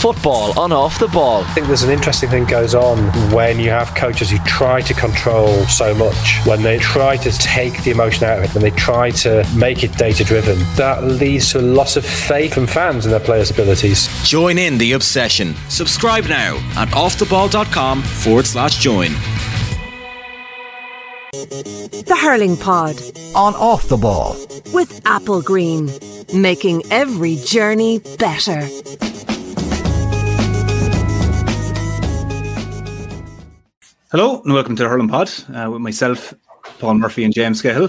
Football on Off the Ball. I think there's an interesting thing goes on when you have coaches who try to control so much, when they try to take the emotion out of it, when they try to make it data-driven. That leads to a loss of faith from fans in their players' abilities. Join in the obsession. Subscribe now at offtheball.com/join. The Hurling Pod on Off the Ball with Apple Green, making every journey better. Hello and welcome to the Hurling Pod with myself, Paul Murphy and James Cahill.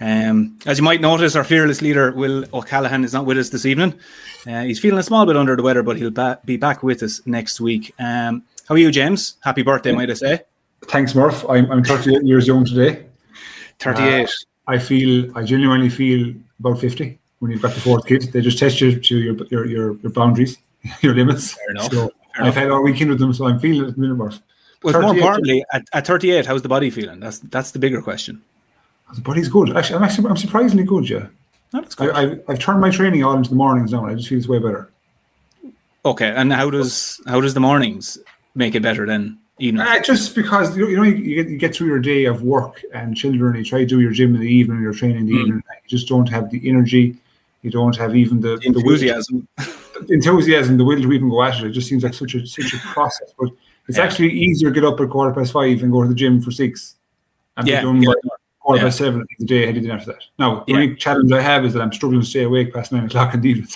As you might notice, our fearless leader, Will O'Callaghan, is not with us this evening. He's feeling a small bit under the weather, but he'll be back with us next week. How are you, James? Happy birthday, might I say? Thanks, Murph. I'm 38 years young today. 38. I genuinely feel about 50 when you've got the fourth kid. They just test you to your boundaries, your limits. Fair enough. So I've had all weekend with them, so I'm feeling it at the minute, Murph. Well, more importantly, at 38, how's the body feeling? That's the bigger question. The body's good. Actually, I'm surprisingly good, yeah. That's good. I've turned my training all into the mornings now. I just feel it's way better. Okay, and how does the mornings make it better than evenings? Just because you get through your day of work and children, you try to do your gym in the evening, your training in the evening. You just don't have the energy. You don't have even the enthusiasm. The will to even go at it. It just seems like such a process. But it's actually easier to get up at 5:15 and go to the gym for 6 and be done by 7:15 the day ahead of the after that. Now, the only challenge I have is that I'm struggling to stay awake past 9 o'clock in the evening.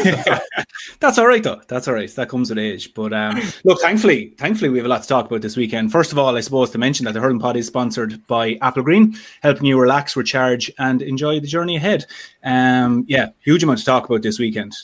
That's all right, though. That's all right. That comes with age. But look, thankfully, we have a lot to talk about this weekend. First of all, I suppose to mention that the Hurling Pod is sponsored by Apple Green, helping you relax, recharge, and enjoy the journey ahead. Huge amount to talk about this weekend.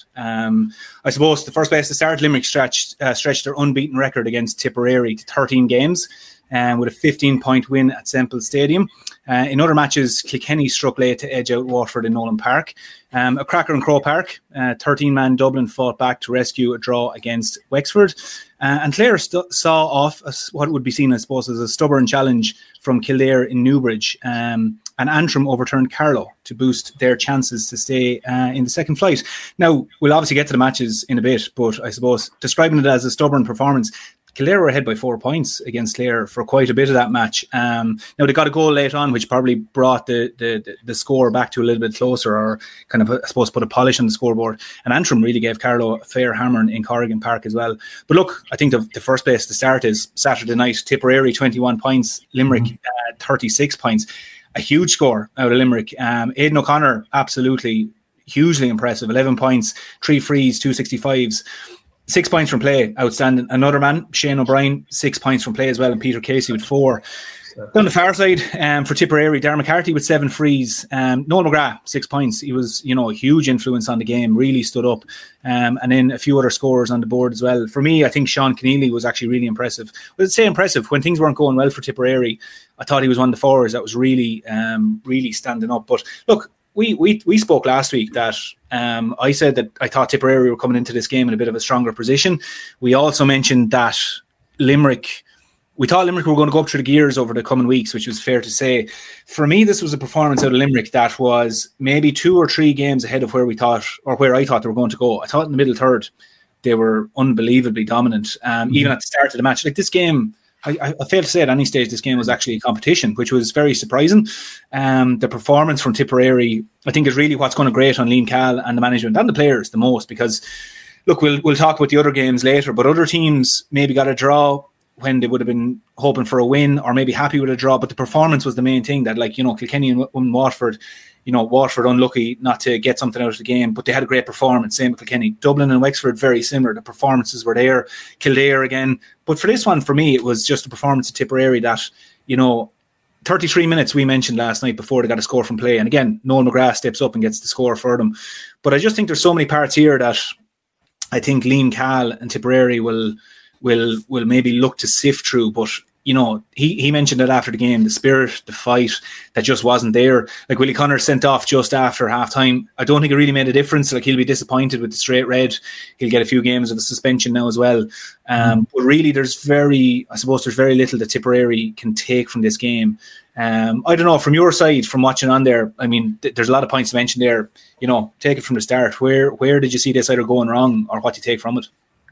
I suppose the first place to start, Limerick stretched their unbeaten record against Tipperary to 13 games. With a 15-point win at Semple Stadium. In other matches, Kilkenny struck late to edge out Waterford in Nolan Park. A cracker in Croke Park, 13-man Dublin fought back to rescue a draw against Wexford. And Clare saw off what would be seen, I suppose, as a stubborn challenge from Kildare in Newbridge. And Antrim overturned Carlow to boost their chances to stay in the second flight. Now, we'll obviously get to the matches in a bit, but I suppose describing it as a stubborn performance, Kildare were ahead by 4 points against Clare for quite a bit of that match. Now, they got a goal late on, which probably brought the score back to a little bit closer, or kind of, I suppose, put a polish on the scoreboard. And Antrim really gave Carlow a fair hammering in Corrigan Park as well. But look, I think the first place to start is Saturday night. Tipperary, 21 points. Limerick, 36 points. A huge score out of Limerick. Aidan O'Connor, absolutely hugely impressive. 11 points, 3 frees, 2 65s. 6 points from play, outstanding. Another man, Shane O'Brien, 6 points from play as well, and Peter Casey with 4. Down the far side, for Tipperary, Darren McCarthy with 7 frees. Noel McGrath, 6 points. He was, a huge influence on the game, really stood up. And then a few other scorers on the board as well. For me, I think Sean Keneally was actually really impressive. Well, I'd say impressive. When things weren't going well for Tipperary, I thought he was one of the forwards that was really, really standing up. But look, we spoke last week that I said that I thought Tipperary were coming into this game in a bit of a stronger position. We also mentioned that we thought Limerick were going to go up through the gears over the coming weeks, which was fair to say. For me, this was a performance out of Limerick that was maybe 2 or 3 games ahead of where we thought, or where I thought they were going to go. I thought in the middle third, they were unbelievably dominant. Even at the start of the match, like this game, I fail to say at any stage this game was actually a competition, which was very surprising. The performance from Tipperary, I think, is really what's going to grate on Liam Cahill and the management and the players the most, because look, we'll talk about the other games later, but other teams maybe got a draw when they would have been hoping for a win, or maybe happy with a draw, but the performance was the main thing. That, like, Kilkenny and Waterford, Waterford unlucky not to get something out of the game, but they had a great performance. Same with Kilkenny. Dublin and Wexford, very similar. The performances were there. Kildare again. But for this one, for me, it was just a performance of Tipperary that, 33 minutes we mentioned last night before they got a score from play. And again, Noel McGrath steps up and gets the score for them. But I just think there's so many parts here that I think Liam Cahill and Tipperary will maybe look to sift through. But he mentioned it after the game, the spirit, the fight that just wasn't there. Like, Willie Connor sent off just after halftime. I don't think it really made a difference. Like, he'll be disappointed with the straight red. He'll get a few games of a suspension now as well. But really, there's very little that Tipperary can take from this game. I don't know, from your side, from watching on there, I mean, there's a lot of points to mention there. Take it from the start. Where did you see this either going wrong, or what do you take from it?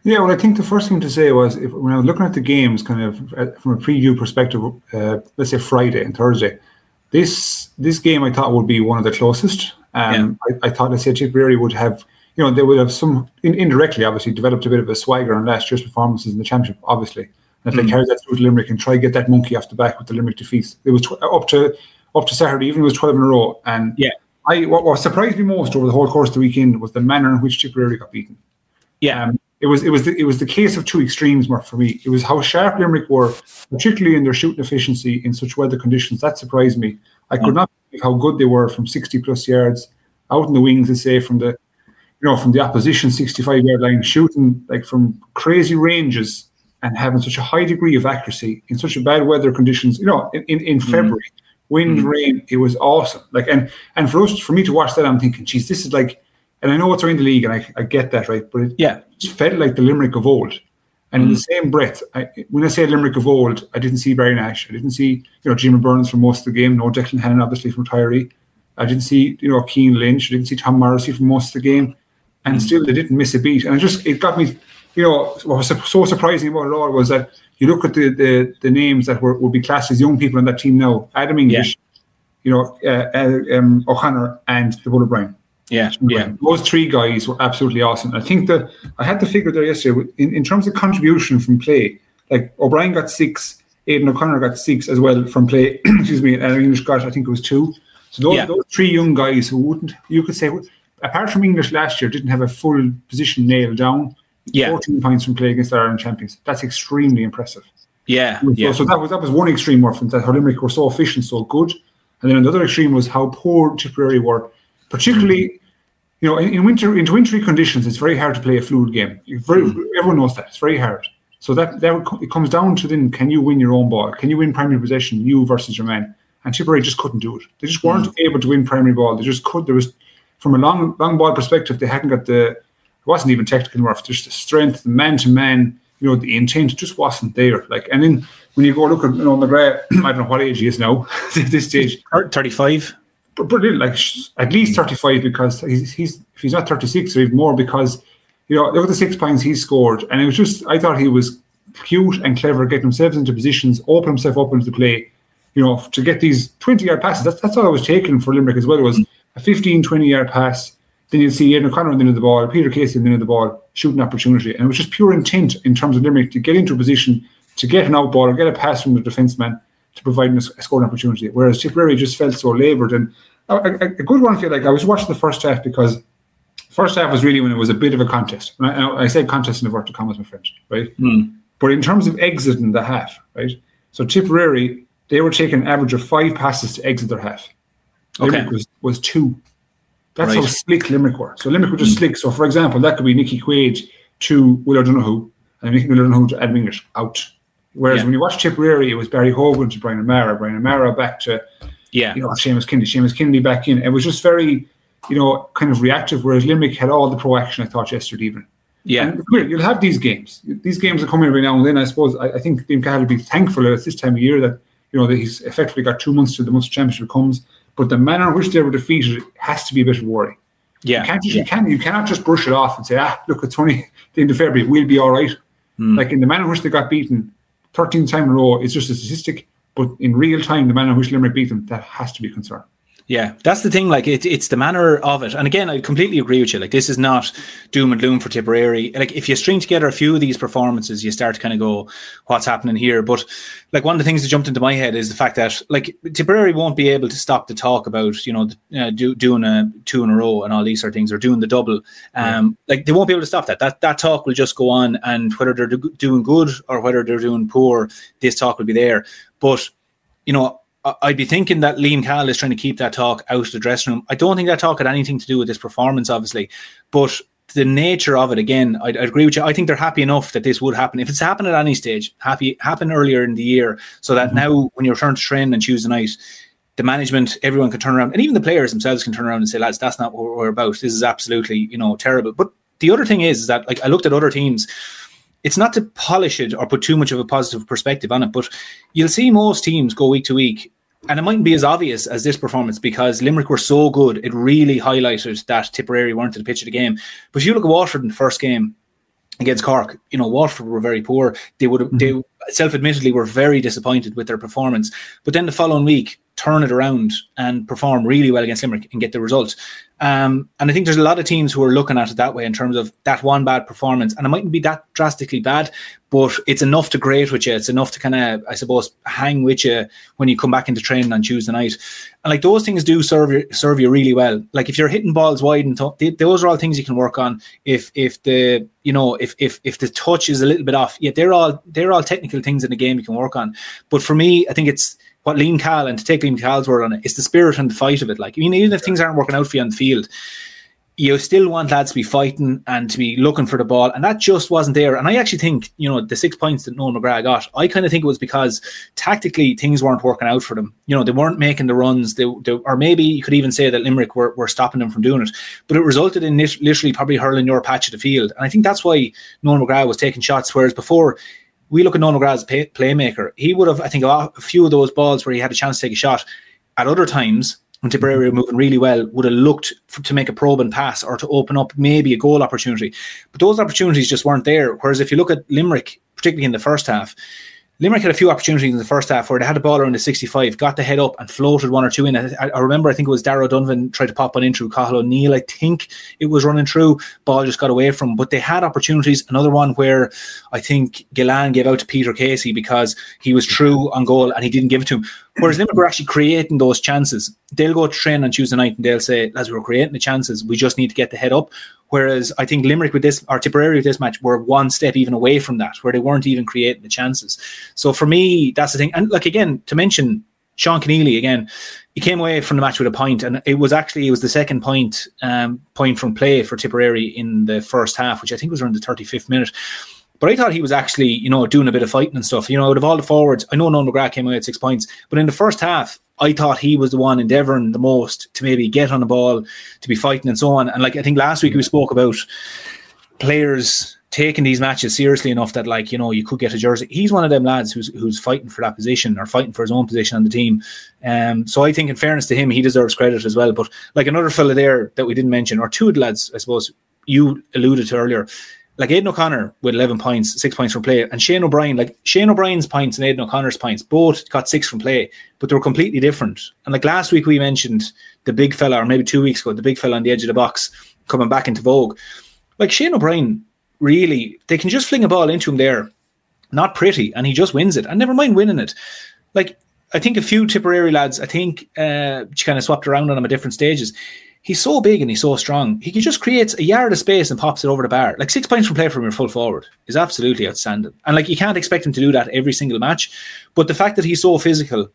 Yeah, well, I think the first thing to say was when I was looking at the games, kind of from a preview perspective, let's say Friday and Thursday, this game I thought would be one of the closest. I thought, let's say, Tipperary would have, they would have some indirectly, obviously, developed a bit of a swagger on last year's performances in the championship, obviously. And if they carry that through to Limerick and try to get that monkey off the back with the Limerick defeats, it was up to Saturday, even it was 12 in a row. And what surprised me most over the whole course of the weekend was the manner in which Tipperary got beaten. Yeah. It was the case of two extremes, Mark, for me. It was how sharp Limerick were, particularly in their shooting efficiency in such weather conditions. That surprised me. I could not believe how good they were from 60 plus yards out in the wings, let's say, from the opposition 65-yard line, shooting like from crazy ranges and having such a high degree of accuracy in such a bad weather conditions. In February, wind, rain, it was awesome. Like and for me to watch that, I'm thinking, geez, this is like. And I know it's around the league, and I get that, right? But it just felt like the Limerick of old. And in the same breath, when I say Limerick of old, I didn't see Barry Nash. I didn't see, Jimmy Burns for most of the game. No Declan Hannon, obviously, from Tyree. I didn't see, Keane Lynch. I didn't see Tom Morrissey for most of the game. And still, they didn't miss a beat. And it got me, what was so surprising about it all was that you look at the names that would be classed as young people on that team now. Adam English, O'Connor, and the Bull O'Brien. Yeah. Those three guys were absolutely awesome. I think that I had the figure there yesterday in terms of contribution from play. Like O'Brien got 6, Aidan O'Connor got 6 as well from play. Excuse me, and English got, I think it was 2. So those three young guys who you could say, apart from English last year, didn't have a full position nailed down. 14 points from play against the Ireland champions. That's extremely impressive. Yeah. So that was one extreme more from that how Limerick were so efficient, so good, and then another extreme was how poor Tipperary were. Particularly, in wintry conditions, it's very hard to play a fluid game. Everyone knows that. It's very hard. So it comes down to then, can you win your own ball? Can you win primary possession, you versus your man? And Tipperary just couldn't do it. They just weren't able to win primary ball. They just could. There was, from a long ball perspective, they hadn't got it wasn't even technical enough. Just the strength, the man-to-man, the intent just wasn't there. Like, and then when you go look at, McGrath, I don't know what age he is now at this stage. 35. But like at least 35, because if he's not 36 or even more, because look at the 6 points he scored, and it was just, I thought he was cute and clever, getting himself into positions, open himself up into the play, to get these 20-yard passes. That's all I was taking for Limerick as well. It was a 15, 20-yard pass. Then you'd see Aidan O'Connor on the end of the ball, Peter Casey on the end of the ball, shooting opportunity, and it was just pure intent in terms of Limerick to get into a position, to get an out ball or get a pass from the defenceman to provide a scoring opportunity. Whereas Tipperary just felt so laboured. And a good one, I feel like I was watching the first half, because first half was really when it was a bit of a contest. And I say contest in inverted commas, my friends, right? But in terms of exiting the half, right? So Tipperary, they were taking an average of 5 passes to exit their half. Limerick was 2. That's how slick Limerick were. So Limerick were just slick. So, for example, that could be Nicky Quaid to Will O'Donoghue, and Nicky O'Donoghue to Adam English, out. Whereas when you watch Tipperary, it was Barry Hogan to Brian O'Mara back to Seamus Kennedy back in. It was just very, kind of reactive, whereas Limerick had all the pro action, I thought, yesterday evening. Yeah. And you'll have these games. These games are coming every now and then, I suppose. I think Liam Cahill will be thankful that it's this time of year that, that he's effectively got 2 months till the Munster Championship comes. But the manner in which they were defeated has to be a bit of a worry. Yeah. You cannot just brush it off and say, look, it's only the end of February, we'll be all right. Like, in the manner in which they got beaten 13 times in a row, it's just a statistic. But in real time, the manner in which Limerick beat them, that has to be a concern. Yeah, that's the thing. Like, it's the manner of it. And again, I completely agree with you. Like, this is not doom and gloom for Tipperary. Like, if you string together a few of these performances, you start to kind of go, what's happening here? But like, one of the things that jumped into my head is the fact that, like, Tipperary won't be able to stop the talk about, doing a 2 in a row and all these sort of things, or doing the double. Like, they won't be able to stop that. That talk will just go on, and whether they're doing good or whether they're doing poor, this talk will be there. But, I'd be thinking that Liam Cahill is trying to keep that talk out of the dressing room. I don't think that talk had anything to do with this performance, obviously. But the nature of it, again, I'd agree with you. I think they're happy enough that this would happen. If it's happened at any stage, happen earlier in the year, so that now when you return to train on Tuesday night, the management, everyone can turn around, and even the players themselves can turn around and say, lads, that's not what we're about. This is absolutely, terrible. But the other thing is that, like, I looked at other teams. It's not to polish it or put too much of a positive perspective on it, but you'll see most teams go week to week, and it mightn't be as obvious as this performance because Limerick were so good, it really highlighted that Tipperary weren't at the pitch of the game. But if you look at Waterford in the first game, against Cork. You know, Waterford were very poor. They self-admittedly were very disappointed with their performance. But then the following week, turn it around and perform really well against Limerick and get the result. And I think there's a lot of teams who are looking at it that way in terms of that one bad performance. And it mightn't be that drastically bad, but it's enough to grate with you. It's enough to kind of, I suppose, hang with you when you come back into training on Tuesday night. And like those things do serve you really well. Like if you're hitting balls wide and those are all things you can work on. If the touch is a little bit off, they're all technical things in the game you can work on. But for me, I think it's what Liam Cahill, and to take Liam Cahill's word on it, it's the spirit and the fight of it. Like, I mean, even if things aren't working out for you on the field, you still want lads to be fighting and to be looking for the ball, and that just wasn't there. And I actually think, you know, the 6 points that Noel McGrath got, I kind of think it was because tactically things weren't working out for them. You know, they weren't making the runs, they or maybe you could even say that Limerick were stopping them from doing it. But it resulted in literally probably hurling your patch of the field. And I think that's why Noel McGrath was taking shots, whereas before, we look at Noel McGrath as a playmaker. He would have, I think, a few of those balls where he had a chance to take a shot at other times when Tipperary were moving really well, would have looked to make a probing pass or to open up maybe a goal opportunity. But those opportunities just weren't there. Whereas if you look at Limerick, particularly in the first half, Limerick had a few opportunities in the first half where they had the ball around the 65, got the head up and floated one or two in. I remember, I think it was Darragh Donovan tried to pop one in through Cahill O'Neill. I think it was running through. Ball just got away from him. But they had opportunities. Another one where I think Gillan gave out to Peter Casey because he was true on goal and he didn't give it to him. Whereas Limerick were actually creating those chances. They'll go to train on Tuesday night and they'll say, as we were creating the chances, we just need to get the head up. Whereas I think Limerick with this, or Tipperary with this match, were one step even away from that, where they weren't even creating the chances. So for me, that's the thing. And like, again, to mention Sean Keneally again, he came away from the match with a point, and it was the second point from play for Tipperary in the first half, which I think was around the 35th minute. But I thought he was actually, you know, doing a bit of fighting and stuff. You know, out of all the forwards, I know Noel McGrath came away at 6 points, but in the first half, I thought he was the one endeavouring the most to maybe get on the ball, to be fighting and so on. And like, I think last week we spoke about players taking these matches seriously enough that, like, you know, you could get a jersey. He's one of them lads who's fighting for that position or fighting for his own position on the team. So I think in fairness to him, he deserves credit as well. But like another fella there that we didn't mention, or two of the lads, I suppose you alluded to earlier, like Aidan O'Connor with 11 points, 6 points from play, and Shane O'Brien, like Shane O'Brien's points and Aidan O'Connor's points, both got 6 from play, but they were completely different. And like last week we mentioned the big fella, or maybe 2 weeks ago, the big fella on the edge of the box coming back into vogue. Like Shane O'Brien, really, they can just fling a ball into him there, not pretty, and he just wins it. And never mind winning it. Like, I think a few Tipperary lads, I think kind of swapped around on him at different stages. He's so big and he's so strong. He just creates a yard of space and pops it over the bar. Like 6 points from play from your full forward is absolutely outstanding. And like, you can't expect him to do that every single match. But the fact that he's so physical,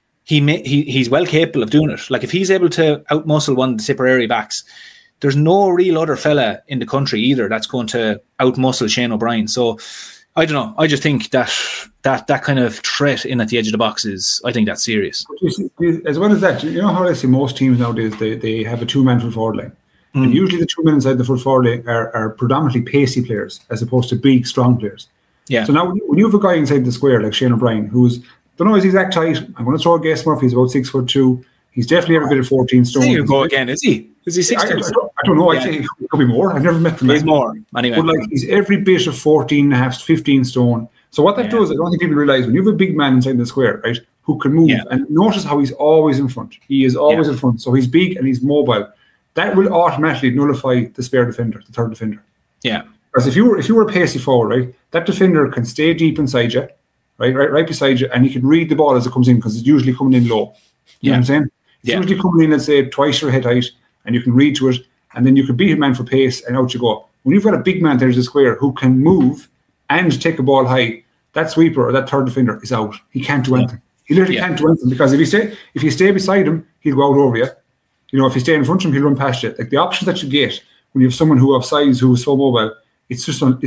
he's well capable of doing it. Like if he's able to outmuscle one of the Tipperary backs, there's no real other fella in the country either that's going to outmuscle Shane O'Brien. So I don't know. I just think that kind of threat in at the edge of the box I think that's serious. As well as that, you know how I see most teams nowadays, they have a two-man full forward line. And usually the 2 men inside the full forward line are predominantly pacey players as opposed to big, strong players. Yeah. So now when you have a guy inside the square like Shane O'Brien, who's, don't know his exact height, I'm going to throw a guess, Murphy, he's about 6'2". He's definitely every bit of 14 stone. There you go again, is he? Is he 6'2"? I don't know. Yeah. I think he could be more. I've never met the man. He's more. Anyway. But like, he's every bit of 14 and a half, 15 stone. So what that does, I don't think people realise, when you have a big man inside the square, right, who can move, and notice how he's always in front. He is always in front. So he's big and he's mobile. That will automatically nullify the spare defender, the third defender. Yeah. Because if you were a pacey forward, right, that defender can stay deep inside you, right beside you, and he can read the ball as it comes in because it's usually coming in low. You know what I'm saying? It's usually coming in, let's say, twice your head height, and you can read to it, and then you can beat a man for pace, and out you go. When you've got a big man there's a square who can move and take a ball high, that sweeper or that third defender is out. He can't do anything. He literally can't do anything, because if you stay beside him, he'll go out over you. You know, if you stay in front of him, he'll run past you. Like the options that you get when you have someone who of size who is so mobile, it's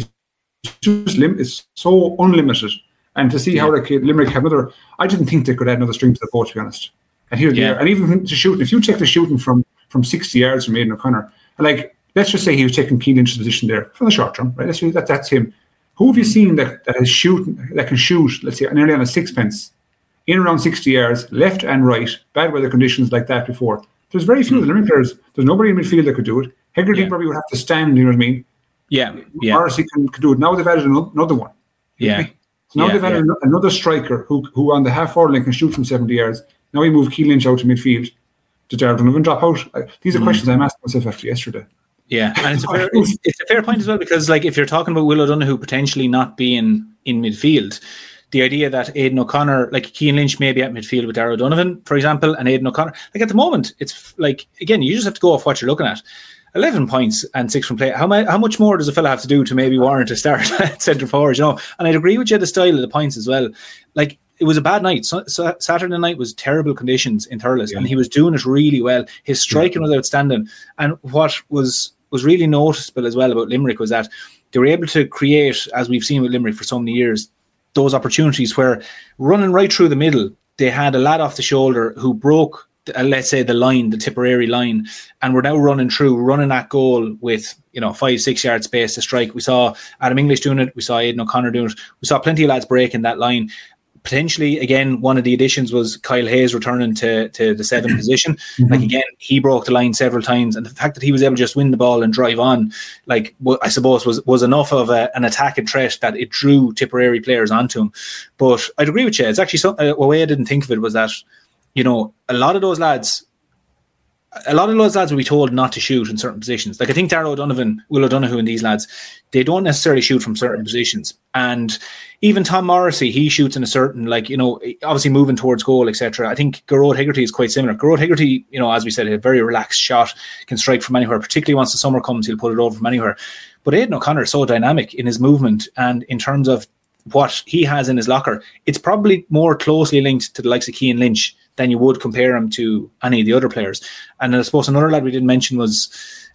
so unlimited. And to see how like Limerick have another, I didn't think they could add another string to the boat, to be honest. And here they are. And even to shooting, if you take the shooting from 60 yards from Aidan O'Connor, like let's just say he was taking Keane Lynch's position there for the short term, right? That's him. Who have you seen that can shoot, let's say, nearly on a sixpence, in around 60 yards, left and right, bad weather conditions like that before? There's very few of the Limerick players. There's nobody in midfield that could do it. Hegarty probably would have to stand, you know what I mean? Morrissey can do it. Now they've added another one. Yeah. So now they've added another striker who on the half-forward line can shoot from 70 yards. Now we move Cian Lynch out to midfield. Did Darragh Donovan drop out? These are questions I'm asking myself after yesterday. Yeah, and it's a fair point as well, because like if you're talking about Will O'Donoghue potentially not being in midfield, the idea that Aidan O'Connor, like Cian Lynch may be at midfield with Darragh Donovan, for example, and Aidan O'Connor, like at the moment, it's like, again, you just have to go off what you're looking at. 11 points and 6 from play. How much more does a fella have to do to maybe warrant a start at centre forward? You know, and I'd agree with you the style of the points as well. Like it was a bad night. So Saturday night was terrible conditions in Thurles, and he was doing it really well. His striking was outstanding, and what was really noticeable as well about Limerick was that they were able to create, as we've seen with Limerick for so many years, those opportunities where running right through the middle, they had a lad off the shoulder who broke, let's say, the line, the Tipperary line, and we're now running that goal with 5-6 yard space to strike. We saw Adam English doing it, we saw Aidan O'Connor doing it, we saw plenty of lads breaking that line. Potentially, again, one of the additions was Kyle Hayes returning to the 7 position. Like again, he broke the line several times, and the fact that he was able to just win the ball and drive on, like I suppose was enough of an attacking threat that it drew Tipperary players onto him. But I'd agree with you. It's actually a way I didn't think of it was that a lot of those lads will be told not to shoot in certain positions. Like I think Darragh Donovan, Will O'Donoghue and these lads, they don't necessarily shoot from certain positions. And even Tom Morrissey, he shoots in a certain, obviously moving towards goal, etc. I think Gearóid Hegarty is quite similar. Gearóid Hegarty, as we said, a very relaxed shot, can strike from anywhere, particularly once the summer comes, he'll put it over from anywhere. But Aidan O'Connor is so dynamic in his movement and in terms of what he has in his locker. It's probably more closely linked to the likes of Cian Lynch than you would compare him to any of the other players. And I suppose another lad we didn't mention was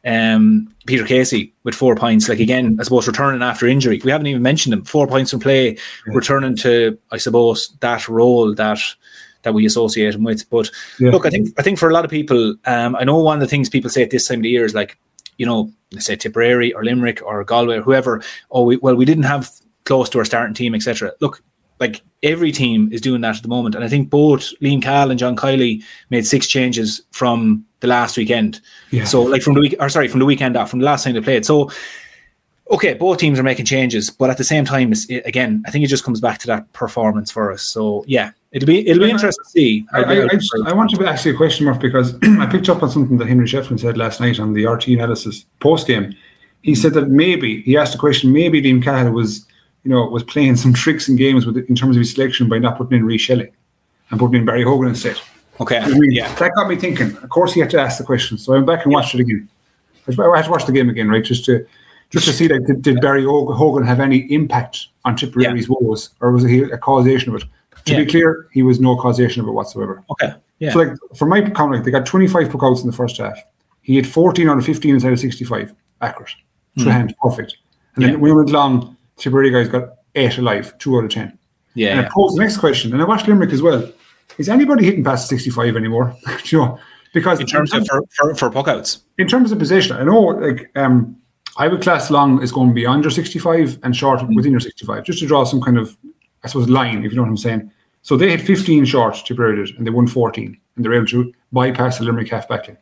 Peter Casey with 4 points. Like again, I suppose returning after injury. We haven't even mentioned him. 4 points from play, returning to, I suppose, that role that we associate him with. But look, I think for a lot of people, I know one of the things people say at this time of the year is like, let's say Tipperary or Limerick or Galway or whoever, we didn't have close to our starting team, etc. Look, like every team is doing that at the moment, and I think both Liam Cahill and John Kiley made 6 changes from the last weekend. So like from the weekend off, from the last time they played. So okay, both teams are making changes, but at the same time, again, I think it just comes back to that performance for us. So yeah, it'll be interesting to see. I want to ask you a question, Murph, because I picked up on something that Henry Shefflin said last night on the RT analysis post game. He said that he asked the question, maybe Liam Cahill was playing some tricks and games in terms of his selection by not putting in Rhys Shelley and putting in Barry Hogan instead. Okay. That got me thinking. Of course, he had to ask the question. So I went back and watched it again. I had to watch the game again, right? Just to see, like, did Barry Hogan have any impact on Tipperary's woes, or was he a causation of it? To be clear, he was no causation of it whatsoever. Okay. Yeah. So, like, for my count, they got 25 puckouts in the first half. He had 14 out of 15 inside of 65. Accurate. Through hand. Perfect. And then when we went long, Tipperary guys got 8 alive, 2 out of 10. And I posed the next question, and I watched Limerick as well. Is anybody hitting past 65 anymore? Because in terms of for puckouts, in terms of position, I know, like, I would class long is going beyond your 65 and short within your 65, just to draw some kind of, I suppose, line, if you know what I'm saying. So they had 15 short, Tipperary did, and they won 14, and they were able to bypass the Limerick half back line.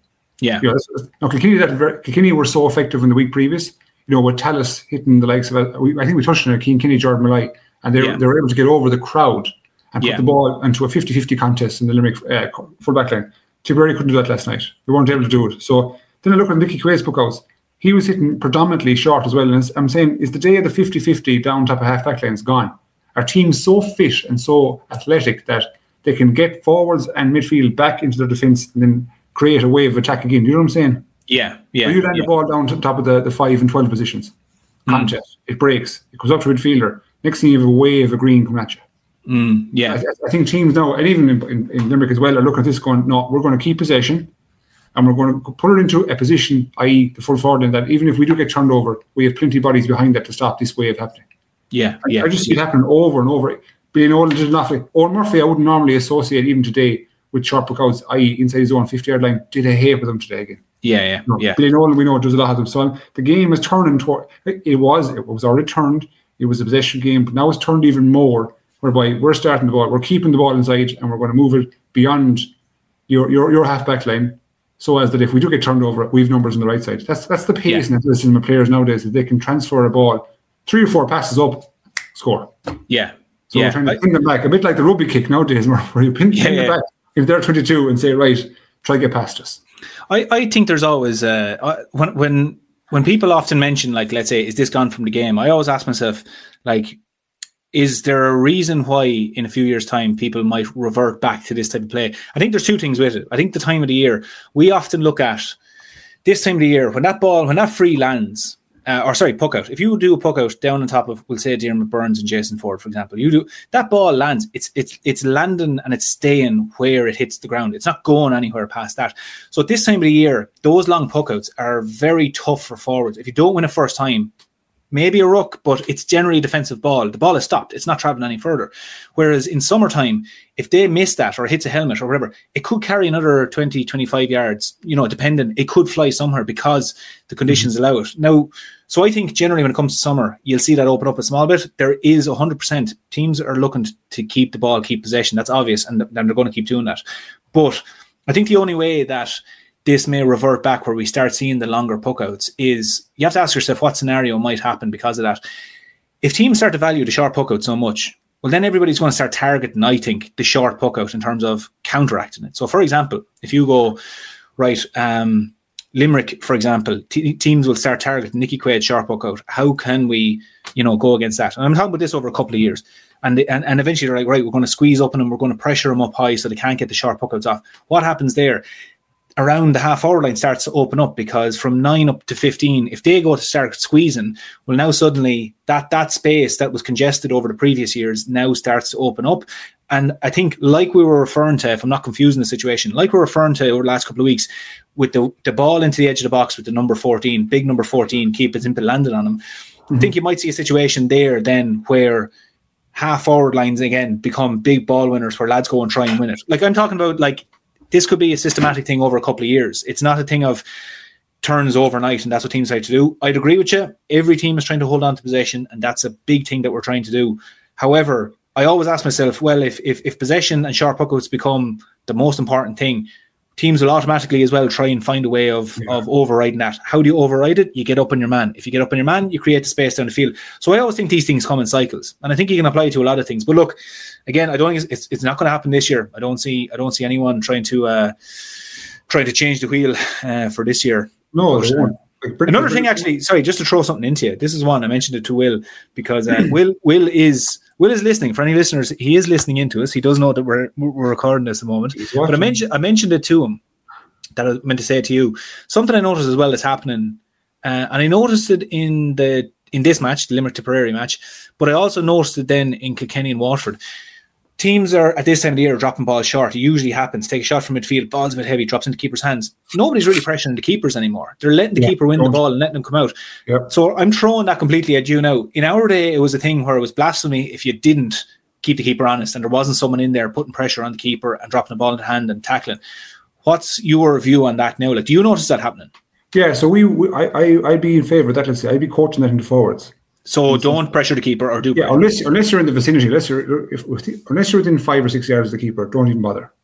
Now Kilkenny were so effective in the week previous. With Tallis hitting the likes of, I think we touched on it, Cian Kinney, Jordan Malloy, and they were able to get over the crowd and put the ball into a 50-50 contest in the Limerick full back line. Tipperary couldn't do that last night. They weren't able to do it. So then I look at Mickey Quay's puckouts. He was hitting predominantly short as well. And I'm saying, is the day of the 50-50 down top of half back lines gone? Our team's so fit and so athletic that they can get forwards and midfield back into their defence and then create a wave of attack again. You know what I'm saying? Yeah. When you land the ball down to the top of the 5 and 12 positions, contest, it breaks, it goes up to midfielder. Next thing you have a wave of green coming at you. I think teams now, and even in Limerick as well, are looking at this going, no, we're going to keep possession and we're going to put it into a position, i.e. the full forward, and that even if we do get turned over, we have plenty of bodies behind that to stop this wave happening. I just see it happening over and over. Billy Nolan did enough. Owen Murphy, I wouldn't normally associate even today with short puckouts, i.e. inside his own 50-yard line. Did a hate with them today again. Billy Nolan, we know, does a lot of them. So the game is turning toward. It was already turned. It was a possession game, but now it's turned even more. Whereby we're starting the ball, we're keeping the ball inside, and we're going to move it beyond your half back line, so as that if we do get turned over, we've numbers on the right side. That's the pace and athleticism of players nowadays, that they can transfer a ball 3 or 4 passes up, score. Yeah. So we're trying to pin them back, a bit like the rugby kick nowadays, where you pin them back if they're 22 and say, right, try to get past us. I think there's always when people often mention, like, let's say, is this gone from the game? I always ask myself, like, is there a reason why in a few years' time people might revert back to this type of play? I think there's 2 things with it. I think the time of the year, we often look at this time of the year when that free lands, puck out. If you do a puck out down on top of, we'll say, Diarmaid Byrnes and Jason Ford, for example, you do that ball lands. It's landing and it's staying where it hits the ground. It's not going anywhere past that. So at this time of the year, those long puck outs are very tough for forwards. If you don't win a first time, maybe a ruck, but it's generally a defensive ball. The ball is stopped. It's not traveling any further. Whereas in summertime, if they miss that or hits a helmet or whatever, it could carry another 20, 25 yards, depending. It could fly somewhere because the conditions allow it. Now, so I think generally when it comes to summer, you'll see that open up a small bit. There is 100%. Teams are looking to keep the ball, keep possession. That's obvious, and they're going to keep doing that. But I think the only way that this may revert back where we start seeing the longer puckouts is you have to ask yourself what scenario might happen because of that. If teams start to value the short puckout so much, well, then everybody's going to start targeting, I think, the short puckout in terms of counteracting it. So, for example, if you go, right, Limerick, for example, teams will start targeting Nicky Quaid's short puckout. How can we, go against that? And I'm talking about this over a couple of years. And eventually they're like, right, we're going to squeeze up on them, we're going to pressure them up high so they can't get the short puckouts off. What happens there? Around the half-hour line starts to open up because from 9 up to 15, if they go to start squeezing, well, now suddenly that space that was congested over the previous years now starts to open up. And I think, like we were referring to, if I'm not confusing the situation, like we're referring to over the last couple of weeks, with the ball into the edge of the box with the number 14, big number 14, keep it simple, landed on him. I think you might see a situation there then where half-forward lines again become big ball winners where lads go and try and win it. Like I'm talking about, like, this could be a systematic thing over a couple of years. It's not a thing of turns overnight, and that's what teams like to do. I'd agree with you. Every team is trying to hold on to possession, and that's a big thing that we're trying to do. However, I always ask myself, well, if possession and sharp puckouts become the most important thing, teams will automatically as well try and find a way of overriding that. How do you override it? You get up on your man. If you get up on your man, you create the space down the field. So I always think these things come in cycles, and I think you can apply it to a lot of things. But look, again, I don't think it's not going to happen this year. I don't see anyone trying to change the wheel for this year. No, but, another thing, actually, sorry, just to throw something into you. This is one I mentioned it to Will because Will is listening. For any listeners, he is listening into us. He does know that we're recording this at the moment. But I mentioned it to him that I meant to say it to you. Something I noticed as well is happening, and I noticed it in this match, the Limerick Tipperary match, but I also noticed it then in Kilkenny and Waterford. Teams are, at this time of the year, dropping balls short. It usually happens. Take a shot from midfield, ball's a bit heavy, drops into keeper's hands. Nobody's really pressuring the keepers anymore. They're letting the keeper win the ball and letting them come out. Yep. So I'm throwing that completely at you now. In our day, it was a thing where it was blasphemy if you didn't keep the keeper honest and there wasn't someone in there putting pressure on the keeper and dropping the ball in the hand and tackling. What's your view on that now? Like, do you notice that happening? Yeah, so I'd be in favour of that. Let's say I'd be coaching that into forwards. So don't pressure the keeper or do. Yeah, unless you're in the vicinity, unless you're within 5 or 6 yards of the keeper, don't even bother.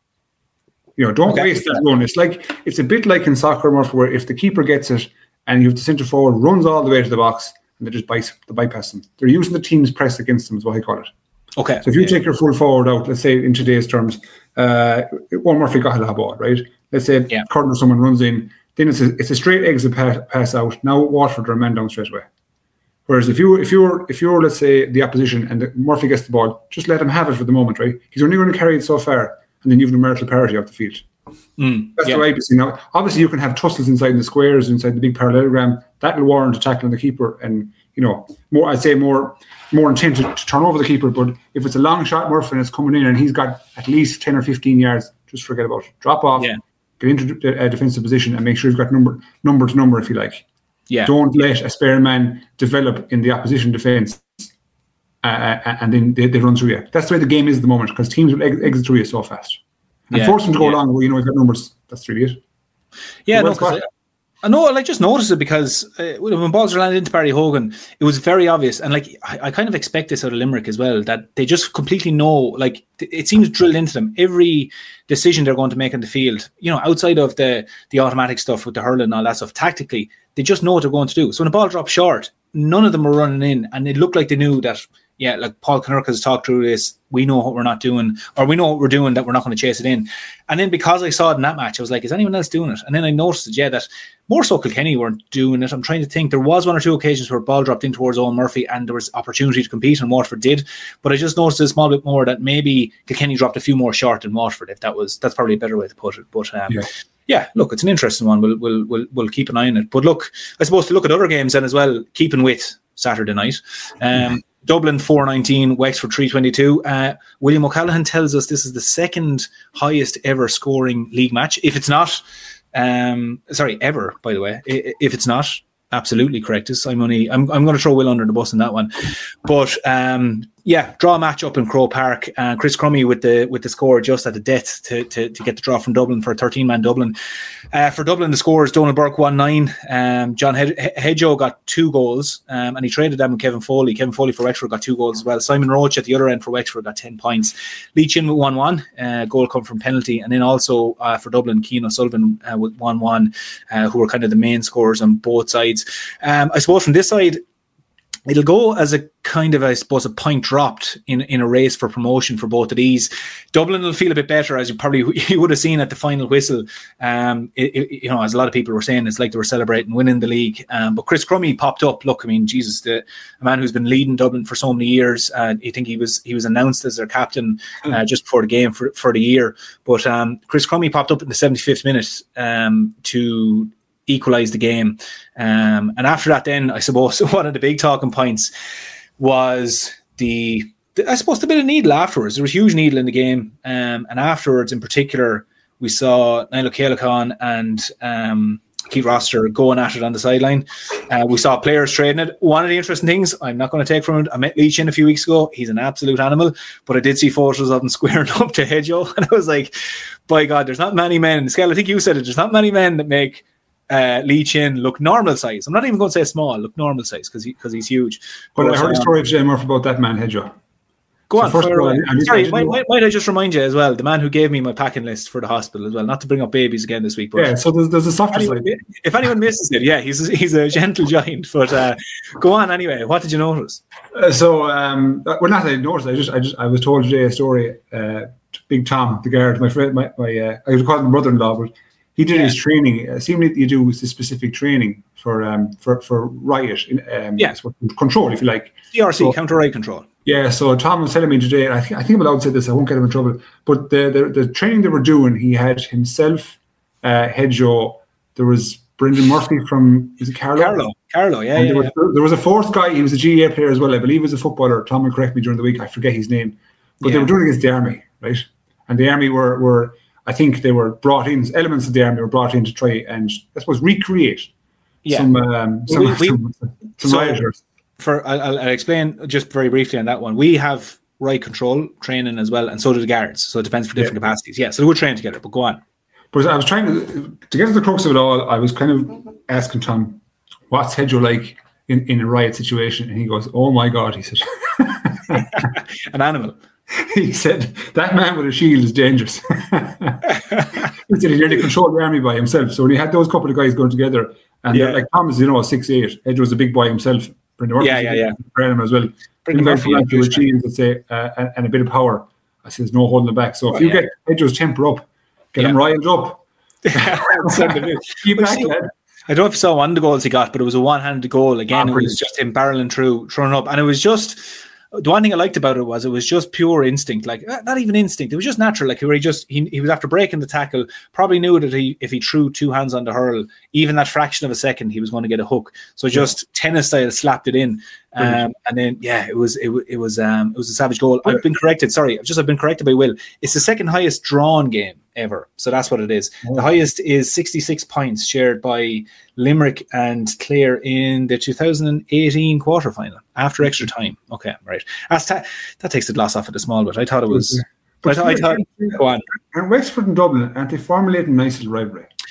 Don't waste that run. It's a bit like in soccer, Murph, where if the keeper gets it and you have the centre forward runs all the way to the box and they just bypass them. They're using the team's press against them, is what I call it. Okay. So if you take your full forward out, let's say in today's terms, one Murphy got a ball, right? Let's say Curtin or someone runs in, then it's a straight exit pass out. Now Waterford are men down straight away. Whereas if you're let's say the opposition and Murphy gets the ball, just let him have it for the moment, right? He's only going to carry it so far, and then you have numerical parity off the field. That's the way I see. Now, obviously, you can have tussles inside the squares, inside the big parallelogram. That will warrant a tackle on the keeper, and more intent to turn over the keeper. But if it's a long shot, Murphy, and it's coming in, and he's got at least 10 or 15 yards, just forget about it. Drop off, get into a defensive position, and make sure you've got number to number, if you like. Yeah. Don't let a spare man develop in the opposition defence and then they run through you. That's the way the game is at the moment because teams will exit through you so fast. And force them to go along where we've got numbers. That's really it. Yeah, I know, I just noticed it because when balls are landed into Barry Hogan, it was very obvious. And like, I kind of expect this out of Limerick as well, that they just completely know, like, it seems drilled into them. Every decision they're going to make on the field, you know, outside of the automatic stuff with the hurling and all that stuff, tactically, they just know what they're going to do. So when the ball drops short, none of them were running in, and it looked like they knew that, yeah, like Paul Kinnerk has talked through this, we know what we're not doing, or we know what we're doing, that we're not going to chase it in. And then because I saw it in that match, I was like, is anyone else doing it? And then I noticed that more so Kilkenny weren't doing it. I'm trying to think. There was one or two occasions where ball dropped in towards Owen Murphy and there was opportunity to compete, and Waterford did. But I just noticed a small bit more that maybe Kilkenny dropped a few more short than Waterford, if that's probably a better way to put it. But yeah, look, it's an interesting one. We'll keep an eye on it. But look, I suppose to look at other games then as well, keeping with Saturday night. Dublin 419, Wexford 322. William O'Callaghan tells us this is the second highest ever scoring league match. If it's not, ever, by the way. If it's not, absolutely correct. I'm going to throw Will under the bus on that one. But draw a match up in Croke Park. Chris Crummy with the score just at the death to get the draw from Dublin for a 13-man Dublin. For Dublin, the scores: Donal Burke 1-9. John Hedgehoe got 2 goals, and he traded them with Kevin Foley. Kevin Foley for Wexford got 2 goals as well. Simon Roach at the other end for Wexford got 10 points. Lee Chin with 1-1. Goal come from penalty. And then also for Dublin, Cian O'Sullivan with 1-1, who were kind of the main scorers on both sides. I suppose from this side, it'll go as a kind of, I suppose, a point dropped in a race for promotion for both of these. Dublin will feel a bit better, as you would have seen at the final whistle. As a lot of people were saying, it's like they were celebrating winning the league. But Chris Crummy popped up. Look, I mean, Jesus, a man who's been leading Dublin for so many years. I think he was announced as their captain just before the game for the year. But Chris Crummy popped up in the 75th minute to equalise the game. And after that, then I suppose one of the big talking points was the bit of needle afterwards. There was huge needle in the game. And afterwards, in particular, we saw Niall O'Callaghan and Keith Roster going at it on the sideline. We saw players trading it. One of the interesting things I'm not going to take from it, I met Lee Chin a few weeks ago. He's an absolute animal, but I did see photos of him squaring up to Hedgehoe, and I was like, by God, there's not many men. Skell, I think you said it, there's not many men that make Lee Chin look normal size. I'm not even going to say small, look normal size, because he's huge. But I heard a story of Jay Murphy about that man, Hedgehoe. Go on. Sorry, might I just remind you as well, the man who gave me my packing list for the hospital as well, not to bring up babies again this week. But yeah, so there's a softer side. If anyone misses it, yeah, he's a gentle giant. But go on anyway. What did you notice? Well, not that I noticed. I was told today a story. Big Tom, the guard, my friend, I would call him my brother-in-law, but he did his training. Seemingly, you do this specific training for riot, control, if you like. CRC, counter riot control. Yeah, so Tom was telling me today, I think I'm allowed to say this, I won't get him in trouble, but the training they were doing, he had himself, Hedgehoe, there was Brendan Murphy from, is it Carlow? Carlow, yeah. And there was a fourth guy, he was a GAA player as well, I believe he was a footballer. Tom will correct me during the week, I forget his name. But they were doing it against the Army, right? And the Army were I think they were brought in, elements of the Army were brought in to try and, I suppose, recreate some rioters. I'll explain just very briefly on that one. We have riot control training as well, and so do the guards. So it depends for different capacities. Yeah, so we're trained together, but go on. But I was trying to get to the crux of it all, I was kind of asking Tom, what's Hedgehoe like in a riot situation? And he goes, oh my God, he said. An animal. He said, that man with a shield is dangerous. He said he nearly controlled the Army by himself. So when he had those couple of guys going together, and like Tom is, 6'8", Hedgehoe was a big boy himself. Brendan Murphy as well. Brendan Murphy with shields, let's say, and a bit of power. I said, there's no holding it back. So if you get Hedgehoe's temper up, get him riled up. Keep back, lad. I don't know if you saw one of the goals he got, but it was a one-handed goal. Again, it was just him barreling through, throwing up. And it was just, the one thing I liked about it was just pure instinct. Like, not even instinct, it was just natural. Like, where he was after breaking the tackle, probably knew that if he threw two hands on the hurl, even that fraction of a second, he was going to get a hook. So just tennis style slapped it in. And then it was a savage goal. I've been corrected. Sorry, I've been corrected by Will. It's the second highest drawn game ever. So that's what it is. The highest is 66 points shared by Limerick and Clare in the 2018 quarterfinal after extra time. Okay, right. That takes the gloss off of the small bit. I thought it was. I thought. Go on. And Wexford and Dublin, aren't they formulating a nice little rivalry?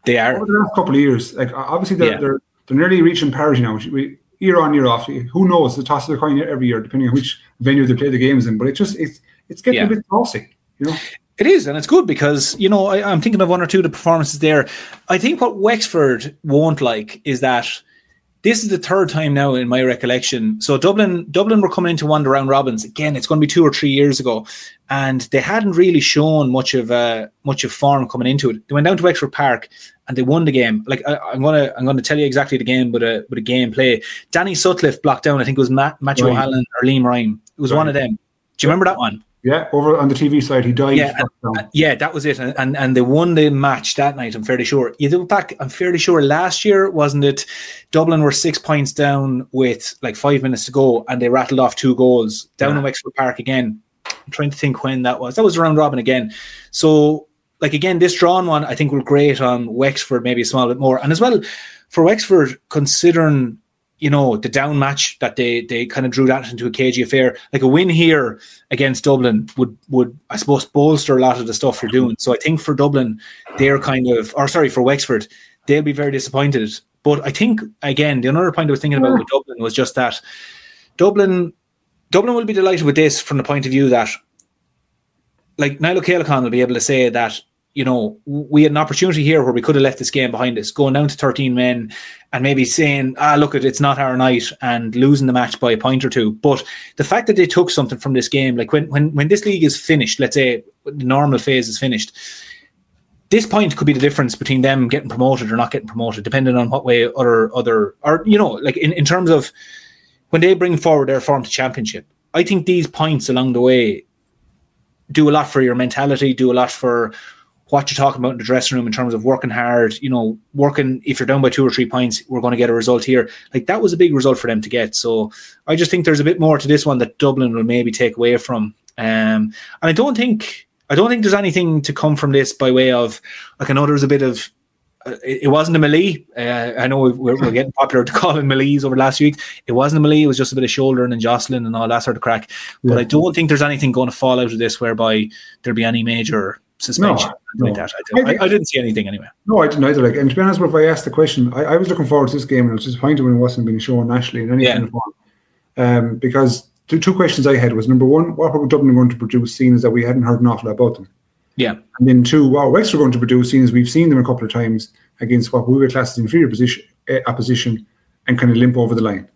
They are. Over the last couple of years, like obviously they're nearly reaching parity now. Year on, year off. Who knows? The toss of the coin every year, depending on which venue they play the games in. But it's getting a bit tossy, you know. It is, and it's good because, you know, I'm thinking of one or two of the performances there. I think what Wexford won't like is that this is the third time now in my recollection. So Dublin were coming into one of the round robins. Again, it's going to be 2 or 3 years ago. And they hadn't really shown much of form coming into it. They went down to Wexford Park and they won the game. Like I'm gonna tell you exactly the game, but a gameplay. Danny Sutcliffe blocked down, I think it was Matthew O'Halloran or Liam Ryan. It was one of them. Do you remember that one? Yeah, over on the TV side, he died. Yeah, that was it. And they won the match that night, I'm fairly sure. You look back, I'm fairly sure last year, wasn't it? Dublin were 6 points down with like 5 minutes to go, and they rattled off 2 goals down in Wexford Park again. I'm trying to think when that was. That was round robin again. So, like, again, this drawn one, I think will grate on Wexford maybe a small bit more. And as well, for Wexford, considering, you know, the down match that they kind of drew that into a cagey affair. Like a win here against Dublin would I suppose bolster a lot of the stuff they're doing. So I think for Dublin, for Wexford, they'll be very disappointed. But I think, again, the other point I was thinking about with Dublin was just that Dublin will be delighted with this from the point of view that, like, Niall O'Callaghan will be able to say that, you know, we had an opportunity here where we could have left this game behind us, going down to 13 men and maybe saying, look, it's not our night, and losing the match by a point or two. But the fact that they took something from this game, like when this league is finished, let's say the normal phase is finished, this point could be the difference between them getting promoted or not getting promoted, depending on what way other or, you know, like in terms of when they bring forward their form to championship. I think these points along the way do a lot for your mentality, do a lot for what you're talking about in the dressing room in terms of working hard, you know, if you're down by 2 or 3 points, we're going to get a result here. Like, that was a big result for them to get. So I just think there's a bit more to this one that Dublin will maybe take away from. And I don't think there's anything to come from this by way of, like, I know there was a bit of, it wasn't a melee. I know we're getting popular to call it melees over the last week. It wasn't a melee. It was just a bit of shouldering and jostling and all that sort of crack. Yeah. But I don't think there's anything going to fall out of this whereby there'll be any major suspension. No. Like that. I didn't see anything anyway. No, I didn't either. Like, and to be honest, if I asked the question, I was looking forward to this game, and I was disappointed when it wasn't being shown nationally in any kind of form. Because the 2 questions I had was, number one, what were Dublin going to produce, seeing as that we hadn't heard an awful lot about them? Yeah. And then 2, what Wexford going to produce, seeing as we've seen them a couple of times against what we were classed as inferior opposition and kind of limp over the line.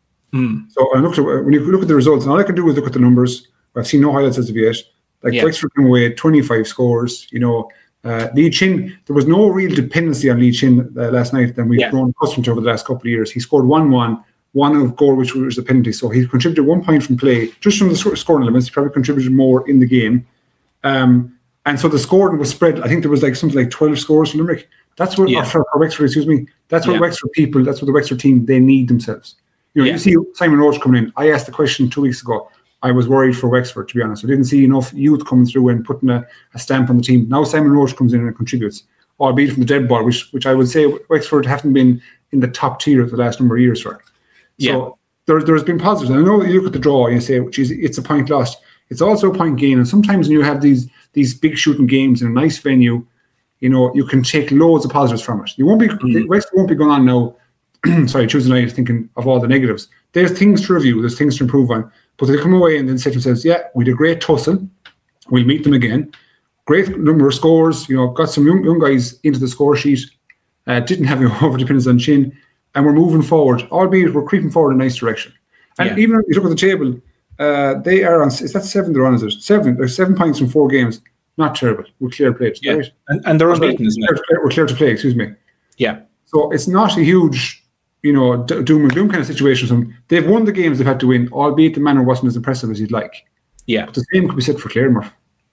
So I looked at, when you look at the results, and all I can do is look at the numbers. I've seen no highlights as of yet. Wexford came away 25 scores. You know, Lee Chin, there was no real dependency on Lee Chin last night than we've grown accustomed to over the last couple of years. He scored 1-1, one of goal, which was the penalty. So he contributed 1 point from play, just from the scoring elements. He probably contributed more in the game. And so the scoring was spread. I think there was something like 12 scores for Limerick. That's what for Wexford, excuse me. That's what Wexford people, that's what the Wexford team, they need themselves. You know, you see Simon Roach coming in. I asked the question 2 weeks ago. I was worried for Wexford, to be honest. I didn't see enough youth coming through and putting a stamp on the team. Now Simon Roach comes in and contributes, albeit from the dead ball, which I would say Wexford haven't been in the top tier of the last number of years for. So there's been positives. And I know that you look at the draw and you say, geez, it's a point lost. It's also a point gain. And sometimes when you have these big shooting games in a nice venue, you know, you can take loads of positives from it. You won't be Wexford won't be going on now. Tuesday night thinking of all the negatives. There's things to review. There's things to improve on. But they come away and then say to themselves, we did a great tussle. We'll meet them again. Great number of scores. You know, got some young guys into the score sheet. Didn't have any over-dependence on Chin. And we're moving forward, albeit we're creeping forward in a nice direction. And even if you look at the table, they are on, is that 7 they're on, is it? 7. There's 7 points from 4 games. Not terrible. We're clear to play. Right? And they're unbeaten, isn't it? We're clear to play, excuse me. Yeah. So it's not a huge, you know, doom and gloom kind of situation. They've won the games they've had to win, albeit the manner wasn't as impressive as you'd like. Yeah. But the same could be said for Claremore.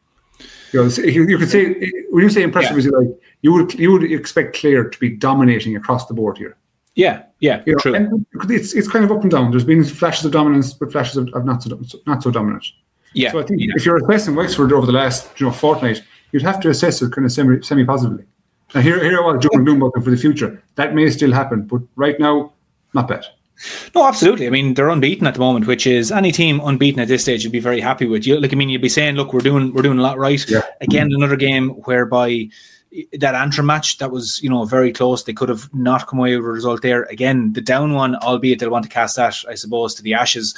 You know, you could say, when you say impressive as you like, you would expect Clare to be dominating across the board here. Yeah, you know, true. And it's kind of up and down. There's been flashes of dominance, but flashes of not so dominant. Yeah. So I think if you're assessing Wexford over the last fortnight, you'd have to assess it kind of semi-positively. Now here I want to doom and gloom about them for the future. That may still happen, but right now, not bad. No, absolutely. I mean, they're unbeaten at the moment, which is any team unbeaten at this stage you'd be very happy with. You'd be saying, look, we're doing a lot right. Yeah. Again, another game whereby, that Antrim match, that was, very close. They could have not come away with a result there. Again, the down one, albeit they'll want to cast that, I suppose, to the ashes.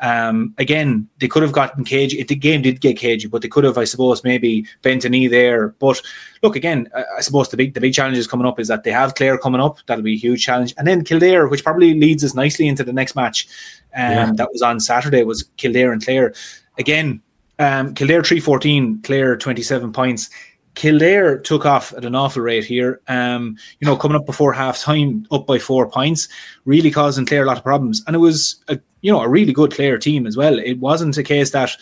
Again, they could have gotten cagey. The game did get cagey, but they could have, I suppose, maybe bent a knee there. But look, again, I suppose the big challenge is coming up is that they have Clare coming up. That'll be a huge challenge. And then Kildare, which probably leads us nicely into the next match. That was on Saturday, was Kildare and Clare. Again, Kildare 3-14, Clare 27 points. Kildare took off at an awful rate here. Coming up before half time, up by 4 points, really causing Clare a lot of problems. And it was a really good Clare team as well. It wasn't a case that,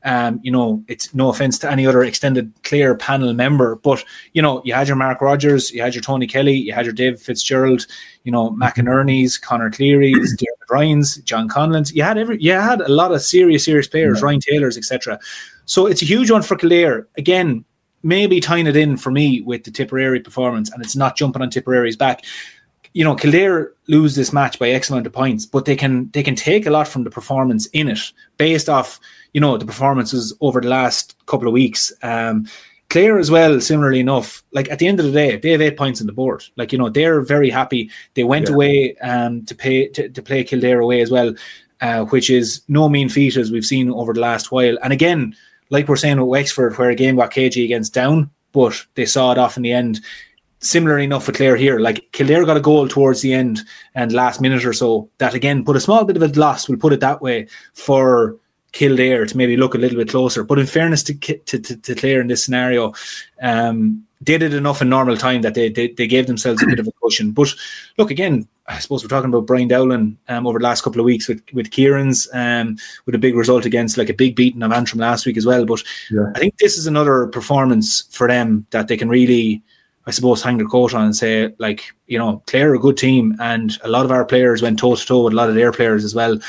it's no offence to any other extended Clare panel member, but you had your Mark Rogers, you had your Tony Kelly, you had your Dave Fitzgerald, McInerney's, Conor Cleary's, Dermot Ryan's, John Conlon's. You had a lot of serious players, Ryan Taylor's, etc. So it's a huge one for Kildare. Again, maybe tying it in for me with the Tipperary performance, and it's not jumping on Tipperary's back. Kildare lose this match by X amount of points, but they can take a lot from the performance in it, based off the performances over the last couple of weeks. Clare as well, similarly enough, like at the end of the day, they have 8 points on the board. Like, they're very happy. They went away to play Kildare away as well, which is no mean feat, as we've seen over the last while. And again, like we're saying with Wexford, where a game got cagey against Down, but they saw it off in the end. Similar enough with Clare here. Like, Kildare got a goal towards the end and last minute or so that, again, put a small bit of a loss, we'll put it that way, for Kildare to maybe look a little bit closer. But in fairness to Clare in this scenario, they did enough in normal time that they gave themselves a bit of a cushion. But look, again, I suppose we're talking about Brian Dowling over the last couple of weeks with Kieran's, with a big result against, like, a big beating of Antrim last week as well. But I think this is another performance for them that they can really, I suppose, hang their coat on and say, like, Clare are a good team, and a lot of our players went toe-to-toe with a lot of their players as well.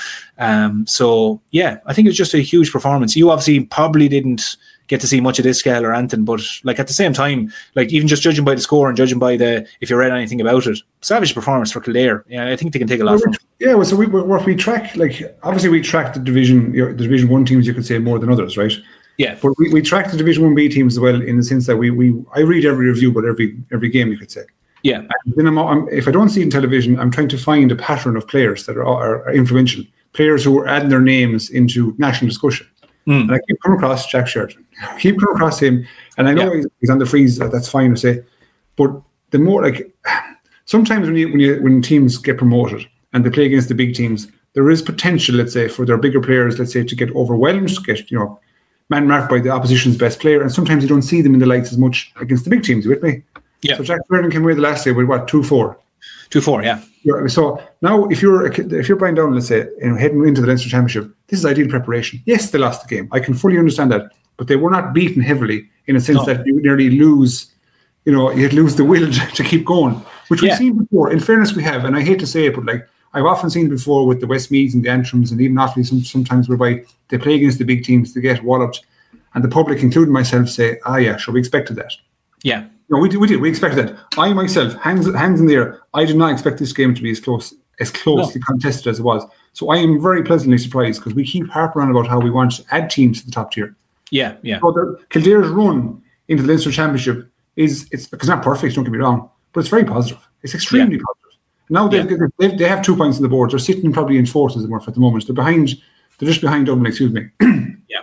So, yeah, I think it's just a huge performance. You obviously probably didn't get to see much of this, Gael or Anton, but, like, at the same time, like, even just judging by the score and judging by if you read anything about it, savage performance for Kildare. Yeah, I think they can take a lot from it. Yeah, well, so we track, like, obviously we track the Division 1 teams, you could say, more than others, right? Yeah, but we track the Division 1B teams as well, in the sense that I read every review about every game, you could say. Yeah. And then if I don't see it in television, I'm trying to find a pattern of players that are influential, players who are adding their names into national discussion. And I keep coming across Jack Sheridan. I keep coming across him, and I know he's on the freeze. That's fine to say, but the more, like, sometimes when teams get promoted and they play against the big teams, there is potential, let's say, for their bigger players, let's say, to get overwhelmed, to get man-marked by the opposition's best player, and sometimes you don't see them in the lights as much against the big teams. You with me? Yeah. So Jack Sheridan came away the last day with what, 2-4? 2-4, yeah. So now, if you're Brian Down, let's say, heading into the Leinster Championship, this is ideal preparation. Yes, they lost the game. I can fully understand that, but they were not beaten heavily in a sense that you nearly lose. You'd lose the will to keep going, which we've seen before. In fairness, we have, and I hate to say it, but, like, I've often seen before with the Westmeads and the Antrims and even Offaly sometimes whereby they play against the big teams, they get walloped, and the public, including myself, say, yeah, sure, we expected that. Yeah. No, we did. We expected that. I myself, hands in the air, I did not expect this game to be as closely contested as it was. So I am very pleasantly surprised, because we keep harping on about how we want to add teams to the top tier. Yeah, yeah. So Kildare's run into the Leinster Championship it's not perfect, don't get me wrong, but it's very positive. It's extremely positive. Now they have 2 points on the board. They're sitting probably in fourth as it were at the moment. They're just behind Dublin, excuse me. Yeah.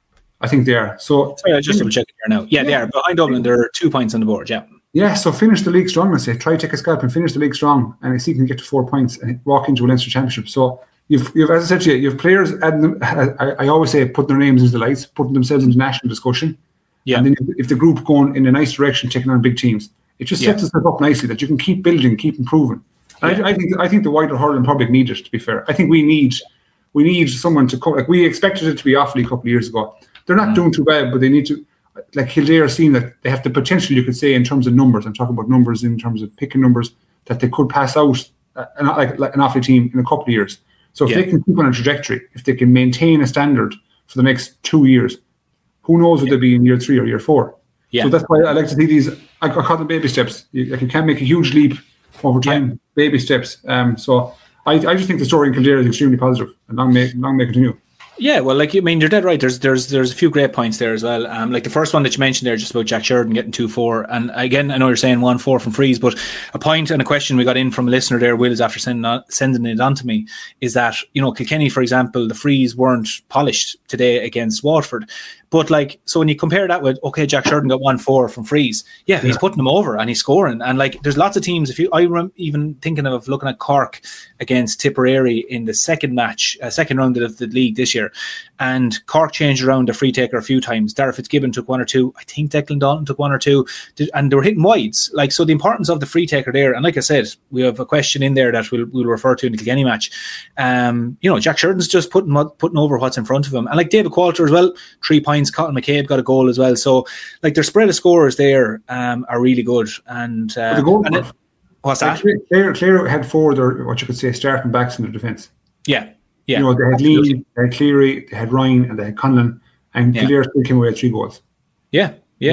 I think they are. So sorry, I just double check here now. Yeah, they are behind Dublin. There are 2 points on the board. Yeah. Yeah. So finish the league strong. I say try to take a scalp and finish the league strong, and I see you can get to 4 points and walk into a Leinster Championship. So you've as I said to you have players adding them. I always say putting their names into the lights, putting themselves into national discussion. Yeah. And then if the group going in a nice direction, taking on big teams, it just sets itself up nicely that you can keep building, keep improving. And I think the wider hurling public need it. To be fair, I think we need someone to come. Like, we expected it to be Offaly a couple of years ago. They're not doing too bad, but they need to. Like, Kildare seeing that they have the potential, you could say, in terms of numbers. I'm talking about numbers in terms of picking numbers, that they could pass out like an Offaly team in a couple of years. So if they can keep on a trajectory, if they can maintain a standard for the next 2 years, who knows what they'll be in year 3 or year 4. Yeah. So that's why I like to see these. I call them baby steps. You can't make a huge leap over time. Yeah. Baby steps. So I just think the story in Kildare is extremely positive, and long may continue. Yeah, well, like, I mean, you're dead right. There's a few great points there as well. Like the first one that you mentioned there, just about Jack Sheridan getting 2-4. And again, I know you're saying 1-4 from frees, but a point and a question we got in from a listener there, Wills, after sending it on to me, is that, you know, Kilkenny, for example, the frees weren't polished today against Waterford. But like, so when you compare that with, okay, Jack Sheridan got 1-4 from frees. Yeah, he's putting them over and he's scoring. And like, there's lots of teams. Even thinking of looking at Cork against Tipperary in the second round of the league this year, and Cork changed around the free taker a few times. Darragh Fitzgibbon took 1 or 2. I think Declan Dalton took 1 or 2, and they were hitting wides. Like, so the importance of the free taker there. And like I said, we have a question in there that we'll refer to in the Kilkenny match. You know, Jack Sheridan's just putting over what's in front of him, and like David Coulter as well, 3 points. Cotton McCabe got a goal as well. So like their spread of scores there are really good. And what's that? Clare had 4 what you could say starting backs in their defence. Yeah. You know, they had Lee, they had Cleary, they had Ryan, and they had Conlon, and Kildare still came away with 3 goals. Yeah.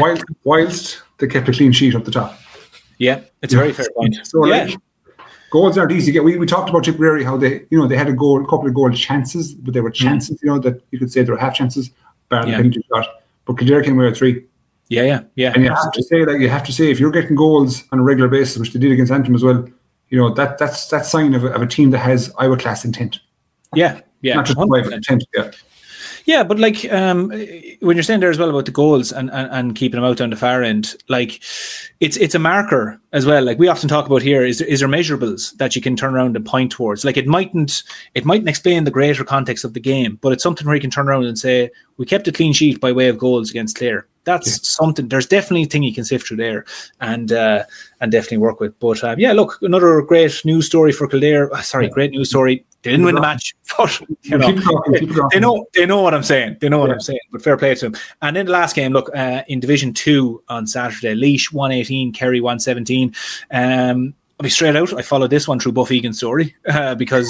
Whilst they kept a clean sheet up the top. Yeah, it's a very fair point. So like, goals aren't easy to get. We talked about Tipperary, how they, you know, they had a couple of goal chances, but they were chances, you know, that you could say they were half chances. Penalty shot, but Kildare came away with 3. Yeah. And you have to say if you're getting goals on a regular basis, which they did against Antrim as well, you know, that's sign of a team that has Iowa class intent. Yeah. Not just intent. Yeah, but like when you're saying there as well about the goals and keeping them out down the far end, like it's a marker as well. Like we often talk about here, is there measurables that you can turn around and point towards? Like it mightn't explain the greater context of the game, but it's something where you can turn around and say, we kept a clean sheet by way of goals against Clare. That's something. There's definitely a thing you can sift through there and definitely work with. But look, another great news story for Kildare. Great news story. They didn't win the match, but you know, they know what I'm saying. They know what I'm saying. But fair play to them. And then the last game, look, in Division 2 on Saturday, Laois 118, Kerry 117. I'll be straight out. I followed this one through Buff Egan's story because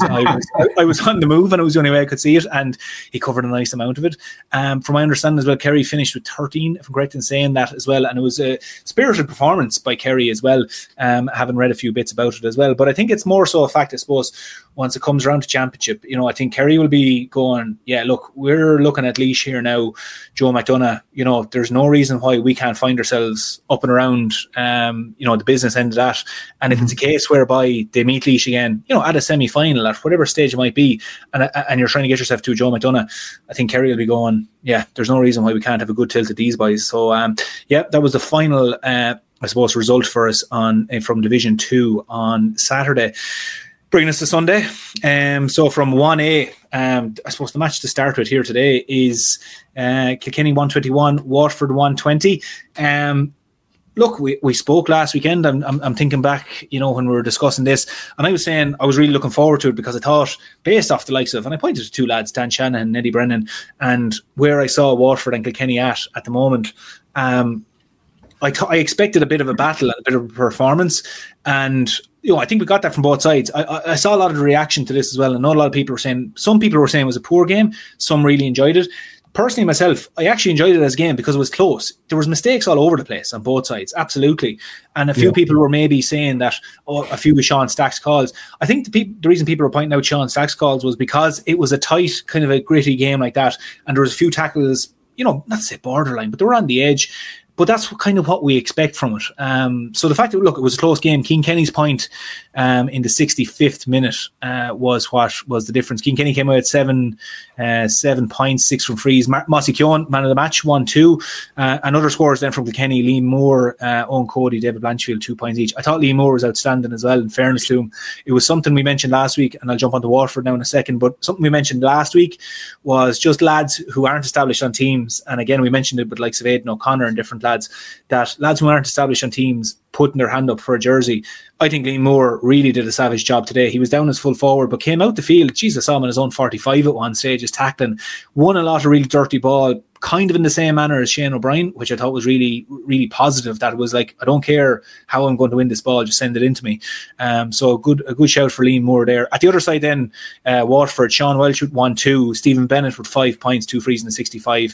I was on the move and it was the only way I could see it, and he covered a nice amount of it. From my understanding as well, Kerry finished with 13, if I'm correct in saying that as well, and it was a spirited performance by Kerry as well, having read a few bits about it as well. But I think it's more so a fact, I suppose, once it comes around to championship, you know, I think Kerry will be going, look, we're looking at Laois here now, Joe McDonough, you know, there's no reason why we can't find ourselves up and around, you know, the business end of that. And if it's a case whereby they meet Laois again, you know, at a semi-final, at whatever stage it might be, and you're trying to get yourself to Joe McDonough, I think Kerry will be going, there's no reason why we can't have a good tilt at these boys. So, that was the final, I suppose, result for us from Division 2 on Saturday. Bringing us to Sunday. So from 1A, I suppose the match to start with here today is Kilkenny 121, Waterford 120. Look, we spoke last weekend. I'm thinking back, you know, when we were discussing this, and I was saying I was really looking forward to it because I thought, based off the likes of, and I pointed to 2 lads, Dan Shanahan and Eddie Brennan, and where I saw Waterford and Kilkenny at the moment, I expected a bit of a battle and a bit of a performance, and you know, I think we got that from both sides. I saw a lot of the reaction to this as well. I know a lot of people were saying, some people were saying it was a poor game. Some really enjoyed it. Personally, myself, I actually enjoyed it as a game because it was close. There was mistakes all over the place on both sides, absolutely. And a few people were maybe saying that, a few of Sean Stack's calls. I think the reason people were pointing out Sean Stack's calls was because it was a tight, kind of a gritty game like that. And there was a few tackles, you know, not to say borderline, but they were on the edge. But that's kind of what we expect from it. So the fact that, look, it was a close game. Keane Kenny's point in the 65th minute was what was the difference. Keane Kenny came out at 7 points, 6 from frees. Mossy Keown, man of the match, 1-2. And other scores then from Kilkenny, Liam Moore, Owen Cody, David Blanchfield, 2 points each. I thought Liam Moore was outstanding as well, in fairness to him. It was something we mentioned last week, and I'll jump onto Waterford now in a second, but something we mentioned last week was just lads who aren't established on teams. And again, we mentioned it with likes of Aidan O'Connor and different lads who aren't established on teams putting their hand up for a jersey. I think Liam Moore really did a savage job today. He was down as full forward, but came out the field. Jesus, I saw him on his own 45 at one stage, just tackling. Won a lot of really dirty ball, kind of in the same manner as Shane O'Brien, which I thought was really, really positive. That was like, I don't care how I'm going to win this ball, just send it into me. So a good shout for Liam Moore there. At the other side then, Waterford, Sean Welch with 1-2, Stephen Bennett with 5 points, 2 frees in the 65.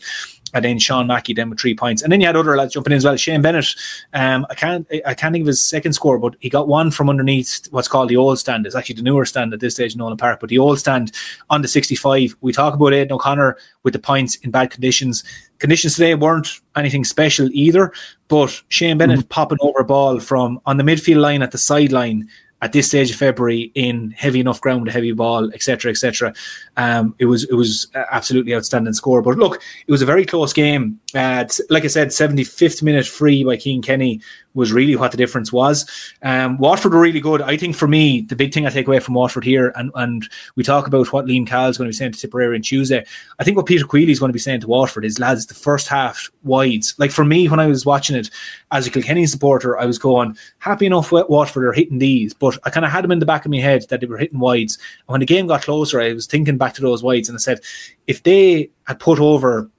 And then Sean Mackey then with 3 points. And then you had other lads jumping in as well. Shane Bennett, I can't think of his second score, but he got one from underneath what's called the old stand. It's actually the newer stand at this stage in Nolan Park, but the old stand on the 65. We talk about Aidan O'Connor with the points in bad conditions. Conditions today weren't anything special either, but Shane Bennett popping over a ball from on the midfield line at the sideline at this stage of February in heavy enough ground, a heavy ball, etc., etc. It was absolutely outstanding score. But look, it was a very close game. Like I said, 75th minute free by Cian Kenny was really what the difference was. Watford were really good. I think for me, the big thing I take away from Watford here, and we talk about what Liam Cahill is going to be saying to Tipperary on Tuesday, I think what Peter Queally is going to be saying to Watford is, lads, the first half wides. Like for me, when I was watching it as a Kilkenny supporter, I was going, happy enough Watford are hitting these, but I kind of had them in the back of my head that they were hitting wides. And when the game got closer, I was thinking back to those wides and I said, if they had put over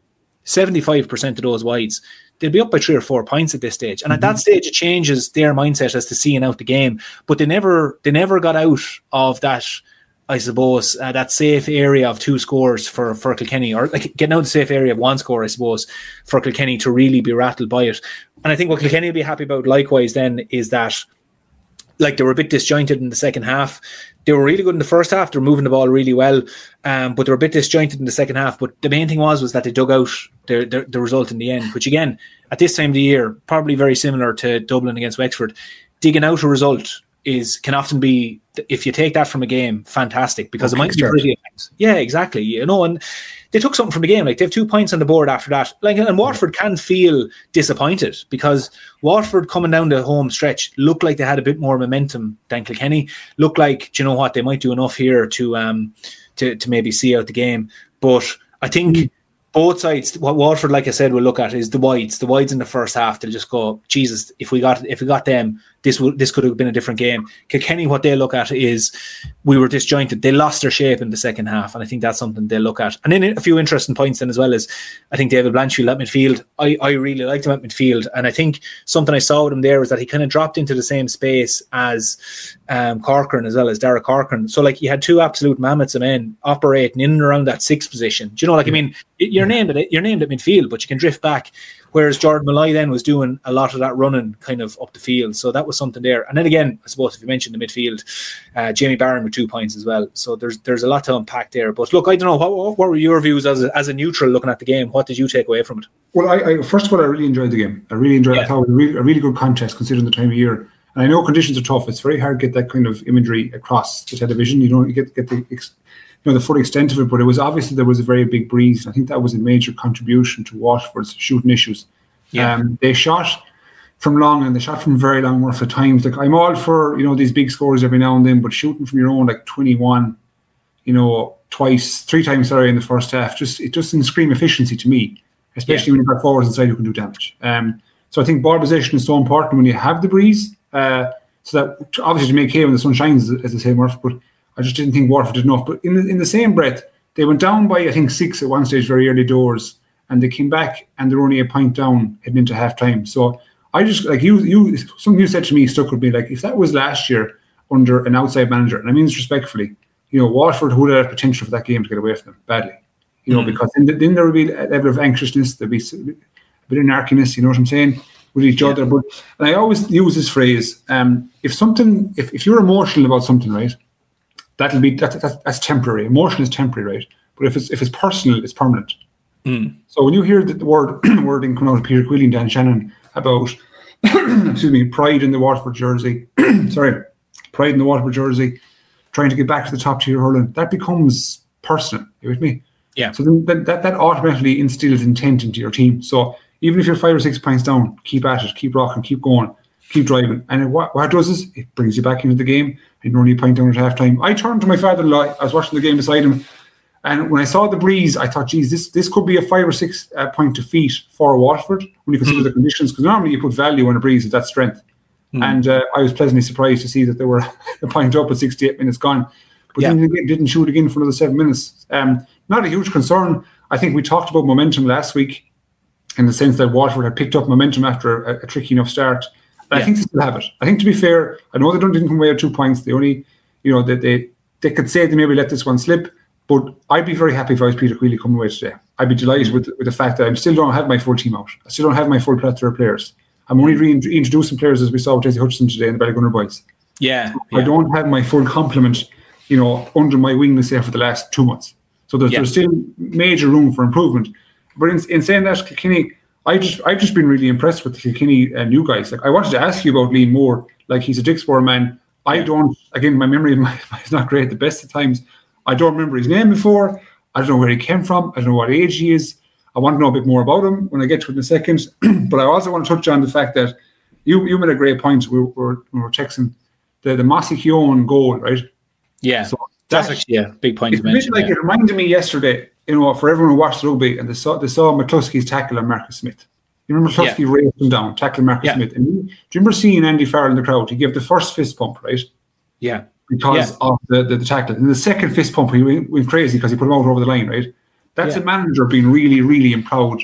75% of those wides, they'll be up by 3 or 4 points at this stage. And at that stage, it changes their mindset as to seeing out the game. But they never got out of that, I suppose, that safe area of 2 scores for Kilkenny, or like getting out of the safe area of 1 score, I suppose, for Kilkenny to really be rattled by it. And I think what Kilkenny will be happy about likewise then is that, like, they were a bit disjointed in the second half. They were really good in the first half. They were moving the ball really well, but they were a bit disjointed in the second half. But the main thing was that they dug out the result in the end, which again, at this time of the year, probably very similar to Dublin against Wexford. Digging out a result can often be, if you take that from a game, fantastic, because it might be pretty. Yeah, exactly. You know, and they took something from the game. Like, they have 2 points on the board after that. Like, and Watford can feel disappointed because Watford coming down the home stretch looked like they had a bit more momentum than Kilkenny. Looked like, do you know what, they might do enough here to maybe see out the game. But I think both sides, what Watford, like I said, will look at is the wides in the first half. They'll just go, Jesus, if we got them, this could have been a different game. Kilkenny, what they look at is, we were disjointed. They lost their shape in the second half, and I think that's something they'll look at. And then a few interesting points then as well is, I think David Blanchfield at midfield, I really liked him at midfield, and I think something I saw with him there was that he kind of dropped into the same space as Corcoran as well, as Derek Corcoran. So like, you had 2 absolute mammoths of men operating in and around that 6th position. Do you know, like, I mean, you're named at midfield, but you can drift back. Whereas Jordan Malloy then was doing a lot of that running kind of up the field. So that was something there. And then again, I suppose if you mentioned the midfield, Jamie Barron with 2 points as well. So there's a lot to unpack there. But look, I don't know, what were your views as a neutral looking at the game? What did you take away from it? Well, I first of all, I really enjoyed the game. I really enjoyed it. I thought it was a really good contest considering the time of year. And I know conditions are tough. It's very hard to get that kind of imagery across the television. You don't get the full extent of it, but it was obviously there was a very big breeze. I think that was a major contribution to Watford's shooting issues. Yeah. They shot from long, and they shot from very long worth of times. Like, I'm all for, these big scores every now and then, but shooting from your own, like 21, 3 times in the first half, it doesn't scream efficiency to me, especially when you've got forwards inside who can do damage. So I think ball possession is so important when you have the breeze. So that obviously to make hay when the sun shines, as they say, Murph, but I just didn't think Watford did enough. But in the same breath, they went down by, I think, 6 at one stage, very early doors, and they came back and they were only a point down heading into half time. So I just, like, something you said to me stuck with me. Like, if that was last year under an outside manager, and I mean this respectfully, Watford would have potential for that game to get away from them badly. Because then there would be a level of anxiousness, there'd be a bit of narkiness, you know what I'm saying, with each other. But, and I always use this phrase, if you're emotional about something, right, that's temporary. Emotion is temporary, right? But if it's personal, it's permanent. So when you hear the wording coming out of Peter Queally and Dan Shannon about pride in the Watford jersey, pride in the Watford jersey, trying to get back to the top tier hurling, that becomes personal. You with me? Yeah. So then that automatically instills intent into your team. So even if you're 5 or 6 points down, keep at it, keep rocking, keep going, keep driving. And what it does is it brings you back into the game, and you're only a point down at half time. I turned to my father-in-law. I was watching the game beside him, and when I saw the breeze, I thought, geez, this could be a 5 or 6 point defeat for Watford when you consider the conditions, because normally you put value on a breeze of that strength. And I was pleasantly surprised to see that they were a point up with 68 minutes gone. But then they didn't shoot again for another 7 minutes. Not a huge concern. I think we talked about momentum last week in the sense that Watford had picked up momentum after a tricky enough start. But I think they still have it. I think, to be fair, I know they didn't come away with 2 points. They only, they could say they maybe let this one slip, But I'd be very happy if I was Peter Queally coming away today. I'd be delighted with the fact that I still don't have my full team out. I still don't have my full plethora of players. I'm only reintroducing players, as we saw with Jesse Hutchinson today in the Ballygunner boys. Yeah. I don't have my full complement, under my wing, let's say, for the last 2 months. So there's still major room for improvement. But in saying that, Kilkenny, I've just been really impressed with the Kilkenny new guys. Like, I wanted to ask you about Liam Moore. Like, he's a Dicksboro man. I don't, again, my memory is not great at the best of times. I don't remember his name before. I don't know where he came from. I don't know what age he is. I want to know a bit more about him when I get to it in a second. But I also want to touch on the fact that you made a great point. We were texting the Mossy Keown goal, right? Yeah, so that's actually a big point to mention. It reminded me yesterday, for everyone who watched rugby and they saw McCluskey's tackle on Marcus Smith. You remember McCluskey raised him down, tackled Marcus Smith. And do you remember seeing Andy Farrell in the crowd? He gave the first fist pump, right? Yeah. Because of the tackle. And the second fist pump, he went crazy because he put him out over the line, right? That's a manager being really, really proud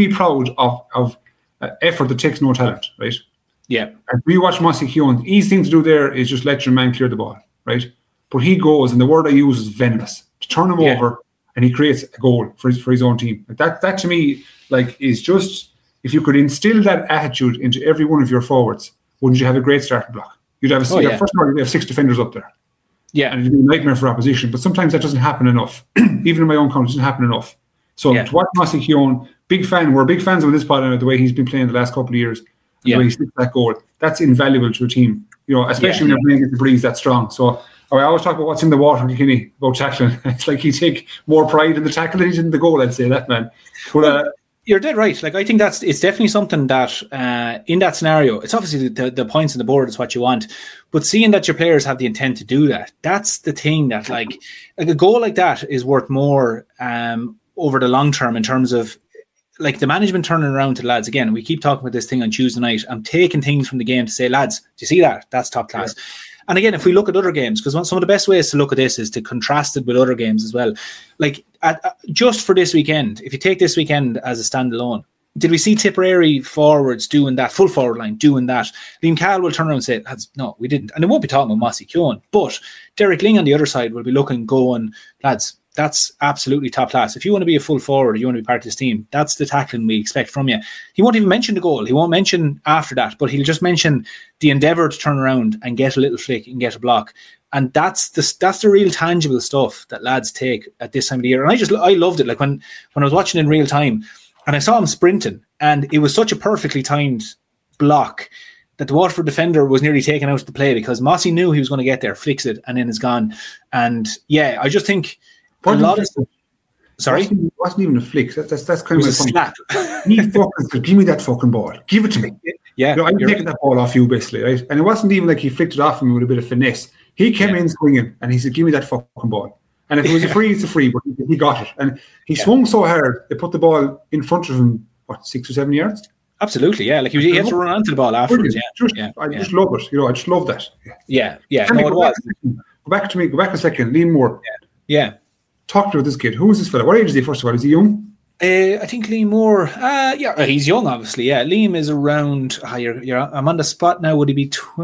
of effort that takes no talent, right? Yeah. And we watch Mossy Keown. The easy thing to do there is just let your man clear the ball, right? But he goes, and the word I use is venomous, to turn him over, and he creates a goal for his own team. That to me, is just, if you could instill that attitude into every one of your forwards, wouldn't you have a great starting block? You'd have first of all, you'd have 6 defenders up there. Yeah. And it'd be a nightmare for opposition. But sometimes that doesn't happen enough. Even in my own country, it doesn't happen enough. So to watch Mossy Keown, we're big fans of this pod, the way he's been playing the last couple of years, the way he sticks that goal. That's invaluable to a team, especially when you're playing against the breeze that strong. So I always talk about what's in the water, Kilkenny, about tackling. It's like he take more pride in the tackle than he did in the goal, I'd say, that man. But you're dead right. Like, I think it's definitely something that in that scenario, it's obviously the points on the board is what you want, but seeing that your players have the intent to do that, that's the thing that like a goal like that is worth more over the long term in terms of like the management turning around to the lads. Again, we keep talking about this thing on Tuesday night. I'm taking things from the game to say, lads, do you see that? That's top class. Yeah. And again, if we look at other games, because some of the best ways to look at this is to contrast it with other games as well. Like, just for this weekend, if you take this weekend as a standalone, did we see Tipperary forwards doing that, full forward line doing that? Liam Cahill will turn around and say, no, we didn't. And they won't be talking about Mossy Keown. But Derek Ling on the other side will be looking, going, lads, that's absolutely top class. If you want to be a full forward, you want to be part of this team, that's the tackling we expect from you. He won't even mention the goal. He won't mention after that, but he'll just mention the endeavour to turn around and get a little flick and get a block. And that's the real tangible stuff that lads take at this time of the year. And I loved it. Like when I was watching in real time and I saw him sprinting, and it was such a perfectly timed block that the Waterford defender was nearly taken out of the play because Mossy knew he was going to get there, flicks it, and then it's gone. And I just think Sorry? It wasn't even a flick. That's kind of a slap. Give me that fucking ball. Give it to me. Yeah, I'm taking that ball off you, basically, right? And it wasn't even like he flicked it off me with a bit of finesse. He came in swinging, and he said, give me that fucking ball. And if it was a free, it's a free, but he got it. And he swung so hard, they put the ball in front of him, 6 or 7 yards? Absolutely, yeah. Like he had to run onto the ball afterwards. I just love it. I just love that. Yeah. No, it was. Go back a second. Liam Moore. Yeah. Talk to this kid. Who is this fella? What age is he, first of all? Is he young? I think Liam Moore, he's young, obviously. Yeah, Liam is around. I'm on the spot now. Would he be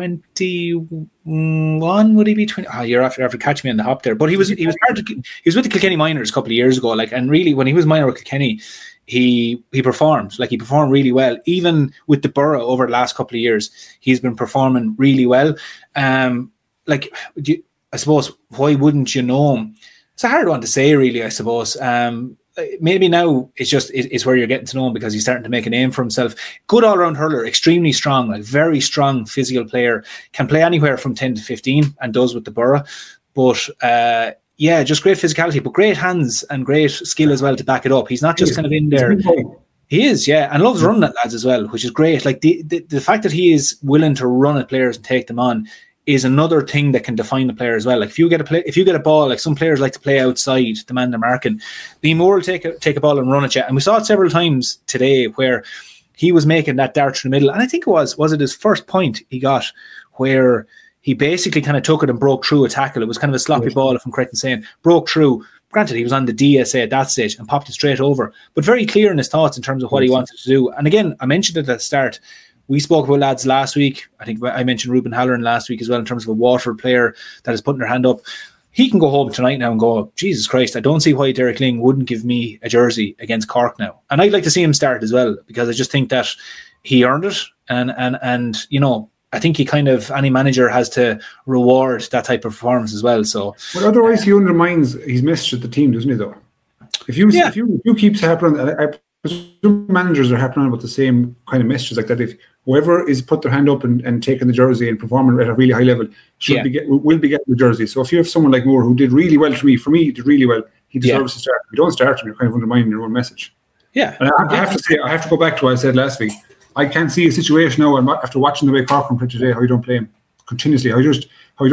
21? Would he be 20? You're after catching me on the hop there. But he was with the Kilkenny Miners a couple of years ago. Like, and really, when he was minor with Kilkenny, he performed. Like, he performed really well. Even with the Borough over the last couple of years, he's been performing really well. I suppose, why wouldn't you know him? It's a hard one to say, really, I suppose. Maybe now it's where you're getting to know him because he's starting to make a name for himself. Good all-round hurler, extremely strong, like very strong physical player. Can play anywhere from 10 to 15 and does with the Borough. But just great physicality, but great hands and great skill as well to back it up. He's not just kind of in there. He is, yeah, and loves running at lads as well, which is great. Like the fact that he is willing to run at players and take them on is another thing that can define the player as well. Like if you get a ball, like some players like to play outside the man they're marking. Liam Moore will take a ball and run at you. And we saw it several times today where he was making that dart through the middle. And I think it was it his first point he got where he basically kind of took it and broke through a tackle. It was kind of a sloppy ball, if I'm correct in saying, broke through. Granted, he was on the DSA at that stage and popped it straight over, but very clear in his thoughts in terms of what he wanted to do. And again, I mentioned it at the start. We spoke about lads last week. I think I mentioned Ruben Halloran last week as well in terms of a Waterford player that is putting their hand up. he can go home tonight now and go, Jesus Christ, I don't see why Derek Lyng wouldn't give me a jersey against Cork now. And I'd like to see him start as well, because I just think that he earned it. And you know, I think he kind of, any manager has to reward that type of performance as well. So, but otherwise he undermines his message at the team, doesn't he, though? If you keep harping on, I presume managers are harping on about the same kind of messages like that. If whoever is put their hand up and taking the jersey and performing at a really high level will be getting the jersey. So if you have someone like Moore who did really well for me, he did really well, he deserves to start. If you don't start him, you're kind of undermining your own message. Yeah. And I have to say, I have to go back to what I said last week. I can't see a situation now, after watching the way Cork play today, how you don't play him continuously, not even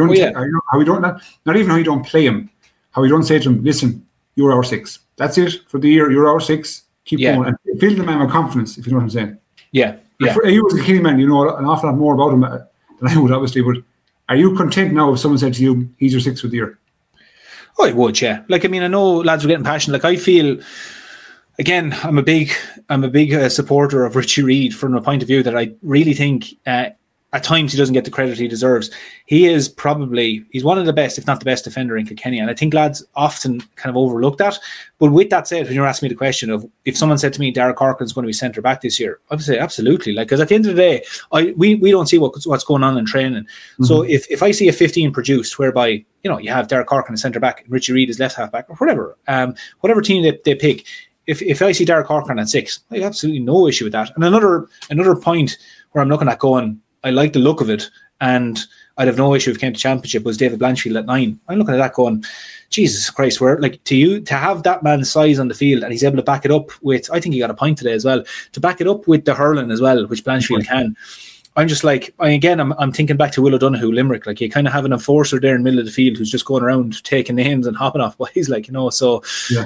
how you don't play him, how you don't say to him, listen, you're our 6. That's it for the year. You're our 6. Keep going and fill the man with confidence, if you know what I'm saying. Yeah. He was a key man. You know an awful lot more about him than I would, obviously. But are you content now if someone said to you, he's your 6th for the year? Oh, I would, yeah. Like, I mean, I know lads were getting passionate. Like, I feel, again, I'm a big supporter of Richie Reid from a point of view that I really think at times he doesn't get the credit he deserves. He's one of the best, if not the best defender in Kilkenny. And I think lads often kind of overlook that. But with that said, when you're asking me the question of if someone said to me, Darragh Corcoran's going to be centre back this year, I would say absolutely. Like, because at the end of the day, we don't see what's going on in training. Mm-hmm. So if I see a 15 produced whereby, you know, you have Darragh Corcoran as centre back and Richie Reid as left half back or whatever team they pick, if I see Darragh Corcoran at 6, I have absolutely no issue with that. And another point where I'm looking at going, I like the look of it, and I'd have no issue if it came to championship, was David Blanchfield at 9. I'm looking at that going, Jesus Christ, where like to have that man's size on the field and he's able to back it up with, I think he got a point today as well, to back it up with the hurling as well, which Blanchfield can. I'm just like, I'm thinking back to Will O'Donoghue, Limerick. Like, you kind of have an enforcer there in the middle of the field who's just going around taking names and hopping off boys, like, you know. So,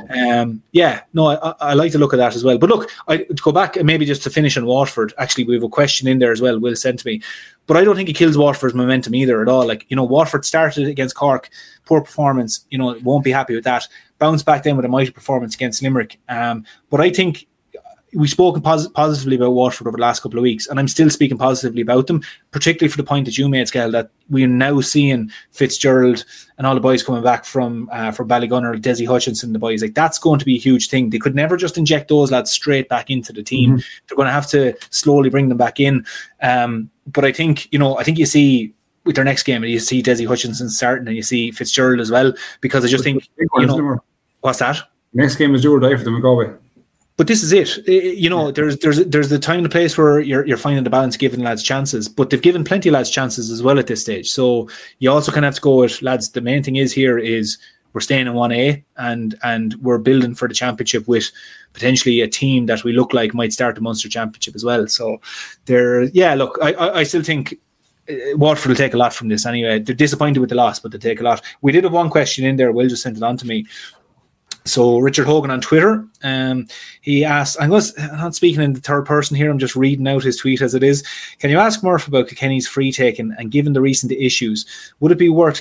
I like the look of that as well. But look, to go back and maybe just to finish on Waterford, actually, we have a question in there as well, Will sent to me. But I don't think it kills Waterford's momentum either at all. Like, you know, Waterford started against Cork, poor performance, you know, won't be happy with that. Bounced back then with a mighty performance against Limerick. But I think we've spoken positively about Waterford over the last couple of weeks, and I'm still speaking positively about them, particularly for the point that you made, Skell, that we're now seeing Fitzgerald and all the boys coming back from Ballygunner, Desi Hutchinson, the boys. Like, that's going to be a huge thing. They could never just inject those lads straight back into the team. Mm-hmm. They're going to have to slowly bring them back in. But I think you see with their next game, you see Desi Hutchinson starting and you see Fitzgerald as well, because I just think, what's that? Next game is do or die for them in Galway. But this is it. You know, there's the time and the place where you're finding the balance, giving lads chances. But they've given plenty of lads chances as well at this stage. So you also kind of have to go with, lads, the main thing is we're staying in 1A and we're building for the championship with potentially a team that we look like might start the Munster Championship as well. So I still think Waterford will take a lot from this anyway. They're disappointed with the loss, but they take a lot. We did have one question in there. Will just sent it on to me. So Richard Hogan on Twitter, he asked, I'm not speaking in the third person here, I'm just reading out his tweet as it is. Can you ask Murph about Kilkenny's free taking, and given the recent issues, would it be worth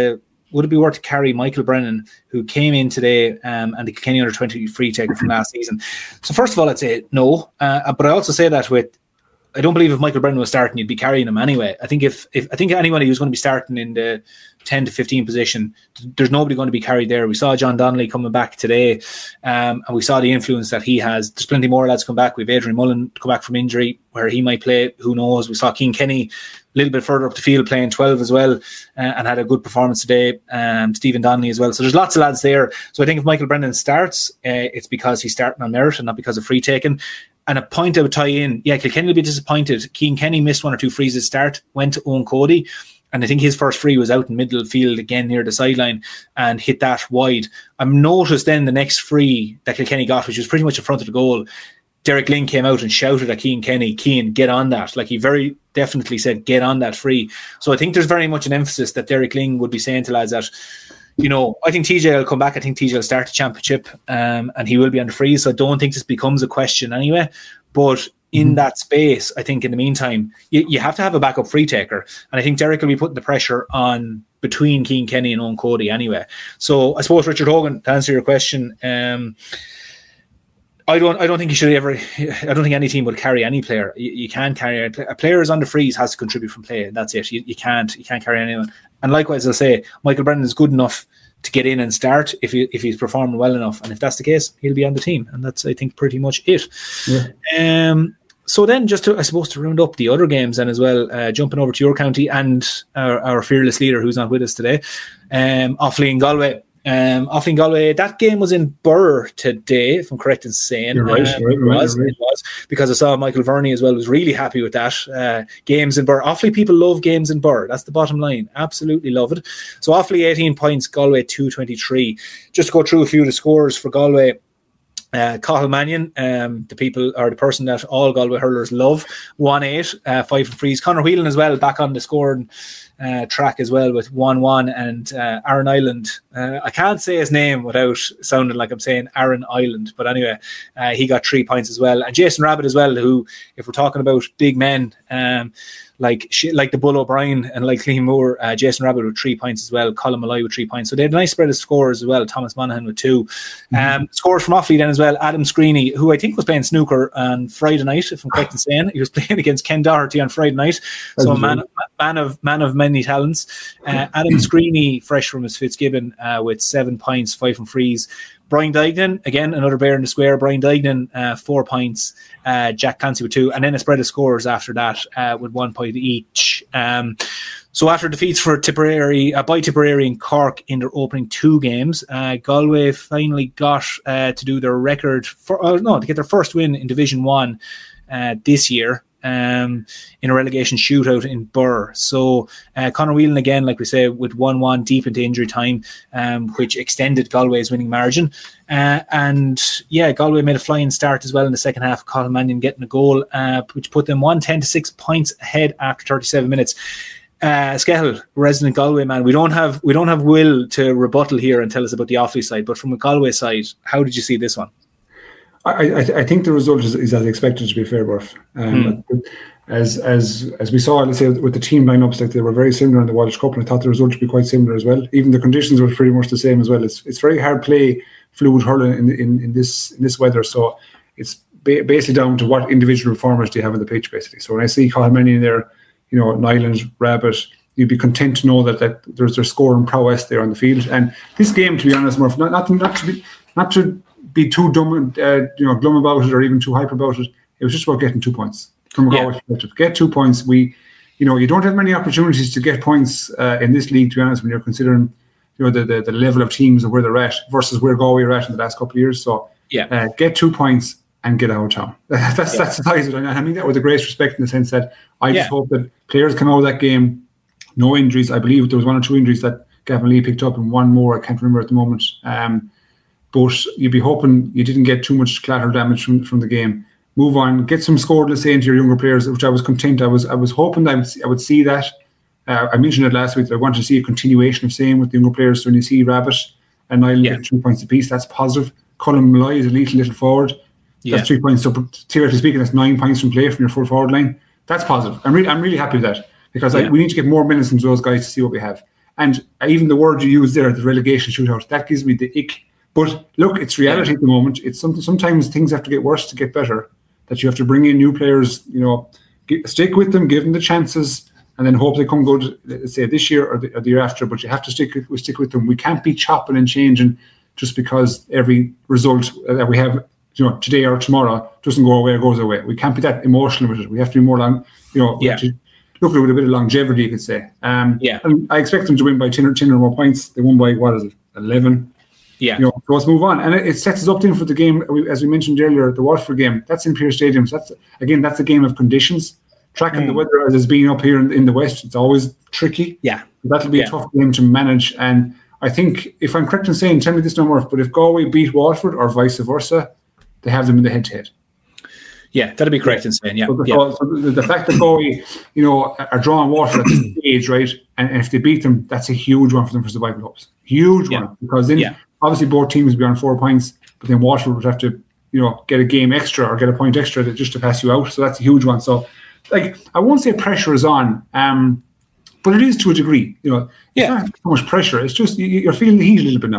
to carry Michael Brennan, who came in today, and the Kilkenny under-20 free taker from last season? So first of all, I'd say no, but I also say that I don't believe if Michael Brennan was starting, you'd be carrying him anyway. I think if anybody who's going to be starting in the 10 to 15 position, there's nobody going to be carried there. We saw John Donnelly coming back today, and we saw the influence that he has. There's plenty more lads come back. We have Adrian Mullen come back from injury, where he might play. Who knows? We saw Cian Kenny a little bit further up the field playing 12 as well, and had a good performance today. Stephen Donnelly as well. So there's lots of lads there. So I think if Michael Brennan starts, it's because he's starting on merit and not because of free taking. And a point I would tie in, Kilkenny will be disappointed. Cian Kenny missed one or two frees at start, went to Owen Cody, and I think his first free was out in middle field again near the sideline and hit that wide. I've noticed then the next free that Kilkenny got, which was pretty much in front of the goal, Derek Lyng came out and shouted at Cian Kenny, Cian, get on that. Like, he very definitely said, get on that free. So I think there's very much an emphasis that Derek Lyng would be saying to lads that, you know, I think TJ will come back. I think TJ will start the championship, and he will be on the freeze. So I don't think this becomes a question anyway. But in that space, I think in the meantime, you have to have a backup free taker. And I think Derek will be putting the pressure on between Cian Kenny and Owen Cody anyway. So I suppose, Richard Hogan, to answer your question, I don't think you should ever. I don't think any team would carry any player. You can't carry a player is under freeze, has to contribute from play. That's it. You can't carry anyone. And likewise, I'll say Michael Brennan is good enough to get in and start if he's performing well enough. And if that's the case, he'll be on the team. And that's, I think, pretty much it. Yeah. So then, just to, I suppose, to round up the other games then as well, jumping over to your county and our fearless leader who's not with us today, Offaly and Galway. Offaly and Galway, that game was in Birr today, if I'm correct in saying. You're right. It was, because I saw Michael Verney as well was really happy with that. Games in Birr. Offaly people love games in Birr. That's the bottom line. Absolutely love it. So Offaly 18 points, Galway 223. Just to go through a few of the scores for Galway. Cathal Mannion, the person that all Galway hurlers love, 1-8, 5 frees. Conor Whelan as well, back on the scoring track as well with 1-1, and Aaron Island. I can't say his name without sounding like I'm saying Aaron Island, but anyway, he got 3 points as well. And Jason Rabbit as well, who, if we're talking about big men, like the Bull O'Brien and like Liam Moore, Jason Rabbit with 3 points as well, Colin Malloy with 3 points. So they had a nice spread of scores as well. Thomas Monaghan with 2. Scores from Offaly then as well. Adam Screeney, who I think was playing snooker on Friday night, if I'm correct in saying. He was playing against Ken Doherty on Friday night. So a man of many talents. Adam Screeney, fresh from his Fitzgibbon, with 7 points, 5 from frees. Brian Dignan, again, another bear in the square. Brian Dignan, 4 points. Jack Clancy with 2. And then a spread of scores after that with 1 point each. So after defeats for Tipperary, by Tipperary and Cork in their opening 2 games, Galway finally got to do their record, to get their first win in Division 1 this year. In a relegation shootout in Birr. So Conor Whelan again, like we say, with 1-1 deep into injury time, which extended Galway's winning margin. And yeah, Galway made a flying start as well in the second half. Cathal Mannion getting a goal, which put them 110 to 6 points ahead after 37 minutes. Skehill, resident Galway man, we don't have Will to rebuttal here and tell us about the Offaly side, but from a Galway side, how did you see this one? I think the result is as expected, to be fair, Burf. As we saw, let's say, with the team lineups, like they were very similar in the Walsh Cup, and I thought the result would be quite similar as well. Even the conditions were pretty much the same as well. It's very hard play, fluid hurling in this weather. So it's basically down to what individual performers do you have on the pitch, basically. So when I see Cathal Mannion there, Nyland, Rabbit, you'd be content to know that there's their scoring prowess there on the field. And this game, to be honest, Murph, not to be too dumb, glum about it or even too hype about it. It was just about getting 2 points from a Galway perspective. Get 2 points. You don't have many opportunities to get points in this league, to be honest, when you're considering the level of teams and where they're at versus where Galway are at in the last couple of years. So get 2 points and get out of town. That's the size of it. I mean that with the greatest respect, in the sense that I just hope that players come out of that game, no injuries. I believe there was 1 or 2 injuries that Gavin Lee picked up, and 1 more I can't remember at the moment. But you'd be hoping you didn't get too much collateral damage from the game. Move on, get some scoreless into your younger players, which I was content. I was hoping that I would see that. I mentioned it last week that I wanted to see a continuation of same with the younger players. So when you see Rabbit and Niall get 3 points apiece, that's positive. Colin Malloy is a little forward. That's 3 points. So theoretically speaking, that's 9 points from play from your full forward line. That's positive. I'm really happy with that, because we need to get more minutes into those guys to see what we have. And even the word you used there, the relegation shootout, that gives me the ick. But look, it's reality at the moment. It's sometimes things have to get worse to get better. That you have to bring in new players, stick with them, give them the chances, and then hope they come good, let's say this year or the year after. But you have to stick with them. We can't be chopping and changing just because every result that we have, today or tomorrow doesn't go away or goes away. We can't be that emotional with it. We have to be more look at it with a bit of longevity, you could say. And I expect them to win by 10 or more points. They won by 11. Yeah. So let's move on. And it sets us up then for the game, as we mentioned earlier, the Waterford game. That's in Pearse Stadium. So that's a game of conditions. Tracking the weather as it's been up here in the West, it's always tricky. Yeah. That'll be a tough game to manage. And I think, if I'm correct in saying, tell me this number, but if Galway beat Waterford or vice versa, they have them in the head-to-head. Yeah, that'll be correct in saying, So the fact that Galway, are drawing Waterford at this stage, right? And if they beat them, that's a huge one for them for survival hopes. Huge one. Because then obviously both teams would be on 4 points, but then Waterford would have to, get a game extra or get a point extra just to pass you out. So that's a huge one. So, I won't say pressure is on, but it is to a degree. It's not so much pressure. It's just you're feeling the heat a little bit now.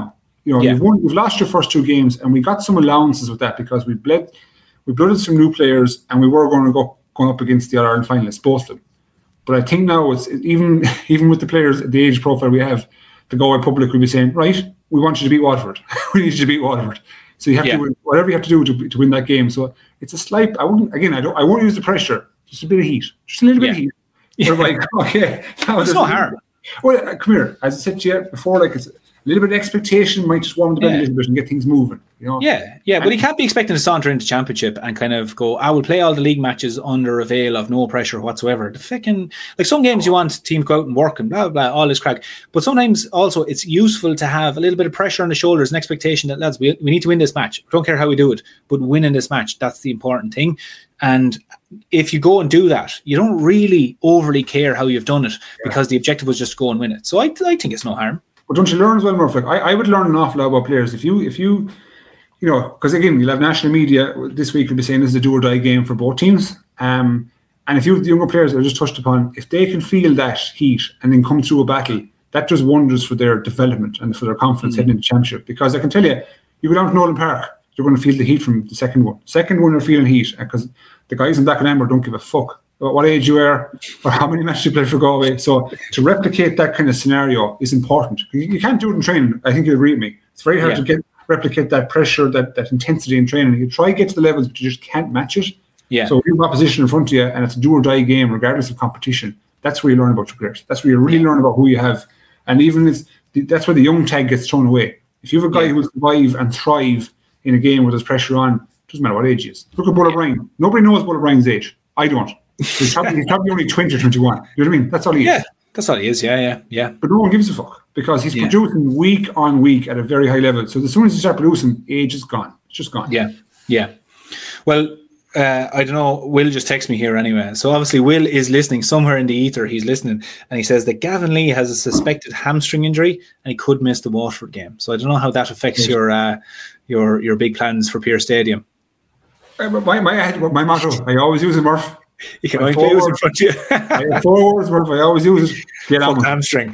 you've lost your first 2 games, and we got some allowances with that because we blooded some new players, and we were going up against the All-Ireland finalists, both of them. But I think now it's even with the players, the age profile we have, the Galway public will be saying, right, we want you to beat Waterford. We need you to beat Waterford. So you have to win whatever you have to do to win that game. So it's a slight. I won't use the pressure. Just a bit of heat, just a little bit of heat. Yeah. Like, okay, it's not hard. Well, come here. As I said to you before, like, it's a little bit of expectation might just warm the belly a little bit and get things moving. Yeah. But he can't be expecting to saunter into championship and kind of go, I will play all the league matches under a veil of no pressure whatsoever. The fucking, like, some games you want team to go out and work and blah, blah, all this crack. But sometimes also it's useful to have a little bit of pressure on the shoulders and expectation that, lads, we need to win this match. I don't care how we do it, but winning this match, that's the important thing. And if you go and do that, you don't really overly care how you've done it because the objective was just to go and win it. So I think it's no harm. But don't you learn as well, Murph? Like, I would learn an awful lot about players if you because again, you'll have national media this week will be saying this is a do or die game for both teams. And if you have the younger players that I just touched upon, if they can feel that heat and then come through a battle, that does wonders for their development and for their confidence heading into the championship. Because I can tell you go down to Nolan Park, you're going to feel the heat from the second one. Second one, you're feeling heat because the guys in Black and Amber don't give a fuck about what age you are or how many matches you play for Galway. So to replicate that kind of scenario is important. You can't do it in training. I think you agree with me. It's very hard to replicate that pressure, that intensity in training. You try to get to the levels, but you just can't match it. Yeah. So if you have opposition in front of you and it's a do or die game, regardless of competition, that's where you learn about your players. That's where you really learn about who you have. And even that's where the young tag gets thrown away. If you have a guy who will survive and thrive in a game where there's pressure on, doesn't matter what age he is. Look at Bull O'Brien. Nobody knows Bull O'Brien's age. I don't. He's probably only 20 or 21. You know what I mean? That's all he is. Yeah, that's all he is. Yeah. But no one gives a fuck because he's producing week on week at a very high level. So as soon as you start producing, age is gone. It's just gone. Yeah. Well, I don't know. Will just text me here anyway. So obviously Will is listening somewhere in the ether. He's listening, and he says that Gavin Lee has a suspected hamstring injury and he could miss the Waterford game. So I don't know how that affects your big plans for Pearse Stadium. My motto, I always use it, Murph. You can only play in front of you. I have 4 words, Murph. I always use it. Get on with hamstring.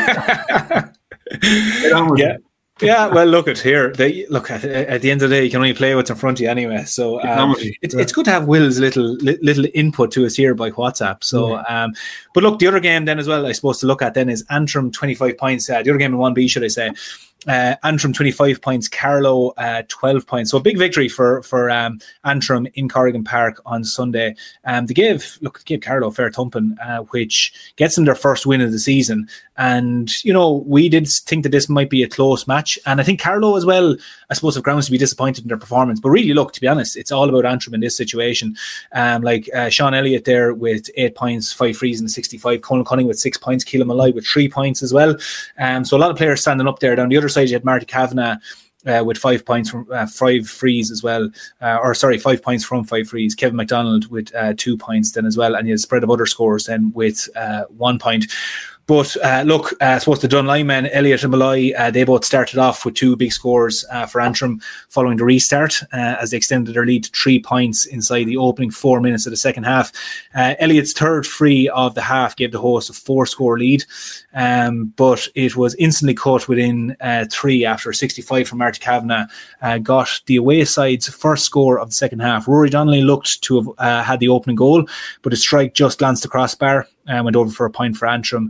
Get on with it. Yeah, well, look at here. At the end of the day, you can only play what's in front of you anyway. So it's good to have Will's little input to us here by WhatsApp. So, but look, the other game then as well, I suppose to look at then is Antrim 25 points. The other game in 1B, should I say? Antrim 25 points, Carlow 12 points. So a big victory for Antrim in Corrigan Park on Sunday. They gave Carlow a fair thumping, which gets them their first win of the season. And, we did think that this might be a close match. And I think Carlow as well, I suppose, have grounds to be disappointed in their performance. But really, look, to be honest, it's all about Antrim in this situation. Sean Elliott there with 8 points, 5 frees and 65. Colin Cunning with 6 points. Keelan Malloy with 3 points as well. So a lot of players standing up there. Down the other side, you had Marty Kavanagh with 5 points from 5 frees as well. 5 points from 5 frees. Kevin MacDonald with 2 points then as well. And you had a spread of other scores then with 1 point. But look, I suppose the Dunline men, Elliott and Malloy, they both started off with 2 big scores for Antrim following the restart as they extended their lead to 3 points inside the opening 4 minutes of the second half. Elliott's third free of the half gave the host a 4-score lead, but it was instantly cut within 3 after 65 from Marty Kavanagh got the away side's first score of the second half. Rory Donnelly looked to have had the opening goal, but his strike just glanced the crossbar. Went over for a point for Antrim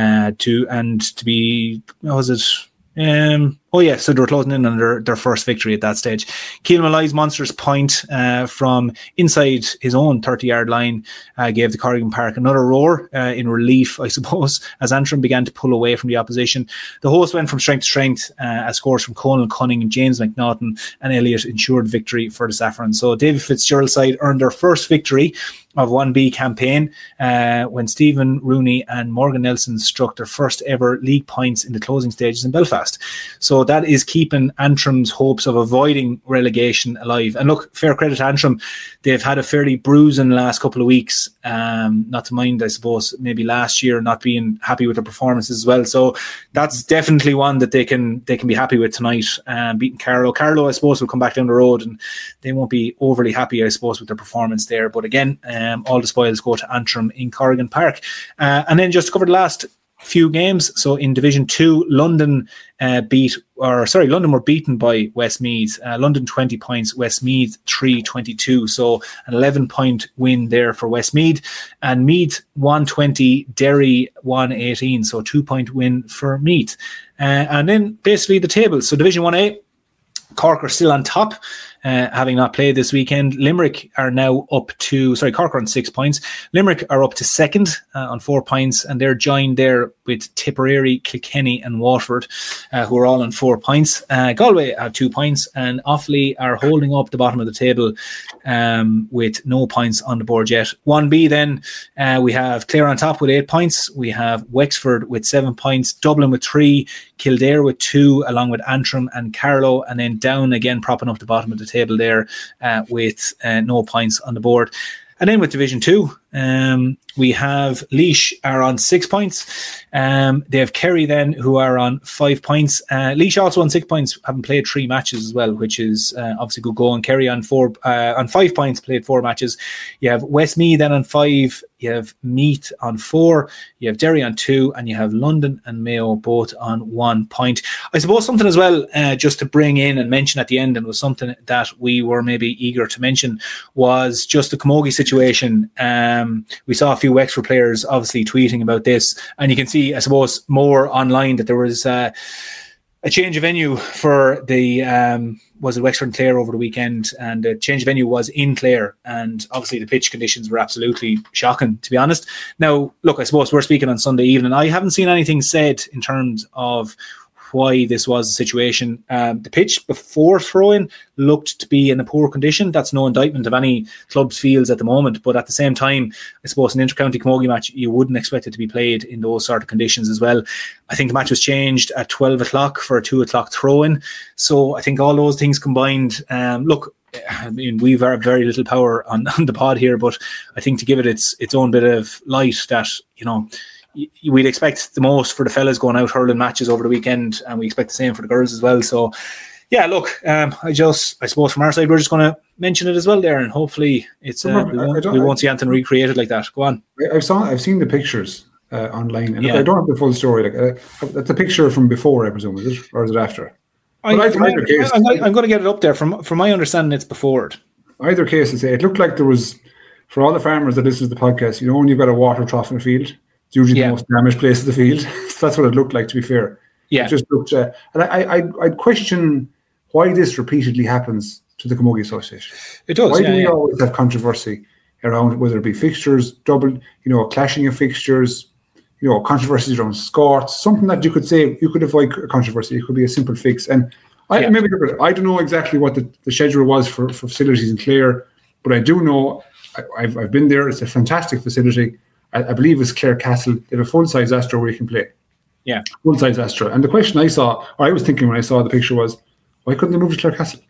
to be, what was it? So they were closing in on their first victory at that stage. Keelan Malloy's monstrous point from inside his own 30-yard line gave the Corrigan Park another roar in relief, I suppose, as Antrim began to pull away from the opposition. The hosts went from strength to strength as scores from Conal Cunning and James McNaughton and Elliott ensured victory for the Saffron. So David Fitzgerald's side earned their first victory of 1B campaign when Stephen Rooney and Morgan Nelson struck their first ever league points in the closing stages in Belfast. So that is keeping Antrim's hopes of avoiding relegation alive. And look, fair credit to Antrim, they've had a fairly bruising last couple of weeks, not to mind, I suppose, maybe last year not being happy with their performances as well. So that's definitely one that they can be happy with tonight, beating Carlow. Carlow, I suppose, will come back down the road and they won't be overly happy, I suppose, with their performance there. But again, all the spoils go to Antrim in Corrigan Park. And then just to cover the last few games. So in Division 2, London London were beaten by Westmeath. London 20 points, Westmeath 3-22. So an 11-point win there for Westmeath. And Meath 120, Derry 118. So 2-point win for Meath. And then basically the table. So Division 1A, Cork are still on top, having not played this weekend. Limerick are now up to, Cork are on 6 points. Limerick are up to second on 4 points, and they're joined there with Tipperary, Kilkenny and Waterford, who are all on 4 points. Galway have 2 points, and Offaly are holding up the bottom of the table with no points on the board yet. 1B then, we have Clare on top with 8 points. We have Wexford with 7 points, Dublin with 3, Kildare with 2, along with Antrim and Carlow, and then down again, propping up the bottom of the table there with no points on the board. And then with Division 2, we have Laois are on 6 points. They have Kerry then, who are on 5 points. Laois also on 6 points, having played 3 matches as well, which is obviously good going. Kerry on 5 points, played 4 matches. You have Westmeath then on 5. You have Meath on 4. You have Derry on 2, and you have London and Mayo both on 1 point. I suppose something as well, just to bring in and mention at the end, and was something that we were maybe eager to mention, was just the Camogie situation. We saw a few Wexford players obviously tweeting about this, and you can see, I suppose, more online that there was a change of venue for the was it Wexford and Clare over the weekend, and the change of venue was in Clare, and obviously the pitch conditions were absolutely shocking, to be honest. Now, look, I suppose we're speaking on Sunday evening. I haven't seen anything said in terms of why this was the situation. The pitch before throw-in looked to be in a poor condition. That's no indictment of any club's fields at the moment, but at the same time, I suppose an inter-county camogie match, you wouldn't expect it to be played in those sort of conditions as well. I think the match was changed at 12 o'clock for a 2 o'clock throw-in. So I think all those things combined, look, I mean, we've very little power on the pod here, but I think to give it its own bit of light, that, you know, we'd expect the most for the fellas going out hurling matches over the weekend, and we expect the same for the girls as well. So yeah, look, I suppose from our side, we're just going to mention it as well there, and hopefully it's we won't see anything recreated like that. Go on. I've seen the pictures online, and I don't have the full story. That's a picture from before, I presume, is it, or is it after? I'm going to get it up there. From my understanding, it's before it. Either case, it looked like there was, for all the farmers that listen to the podcast, you know, when you've got a water trough in a field, it's usually the most damaged place of the field. So that's what it looked like, to be fair. Yeah. It just looked, and I'd question why this repeatedly happens to the Camogie Association. It does. Why do we always have controversy around, whether it be fixtures, clashing of fixtures, controversies around scores, something that you could say you could avoid a controversy. It could be a simple fix. And I don't know exactly what the schedule was for facilities in Clare, but I do know I've been there. It's a fantastic facility. I believe it's Clare Castle. They have a full-size Astro where you can play. Yeah. Full-size Astro. And the question I was thinking when I saw the picture was, why couldn't they move to Clare Castle?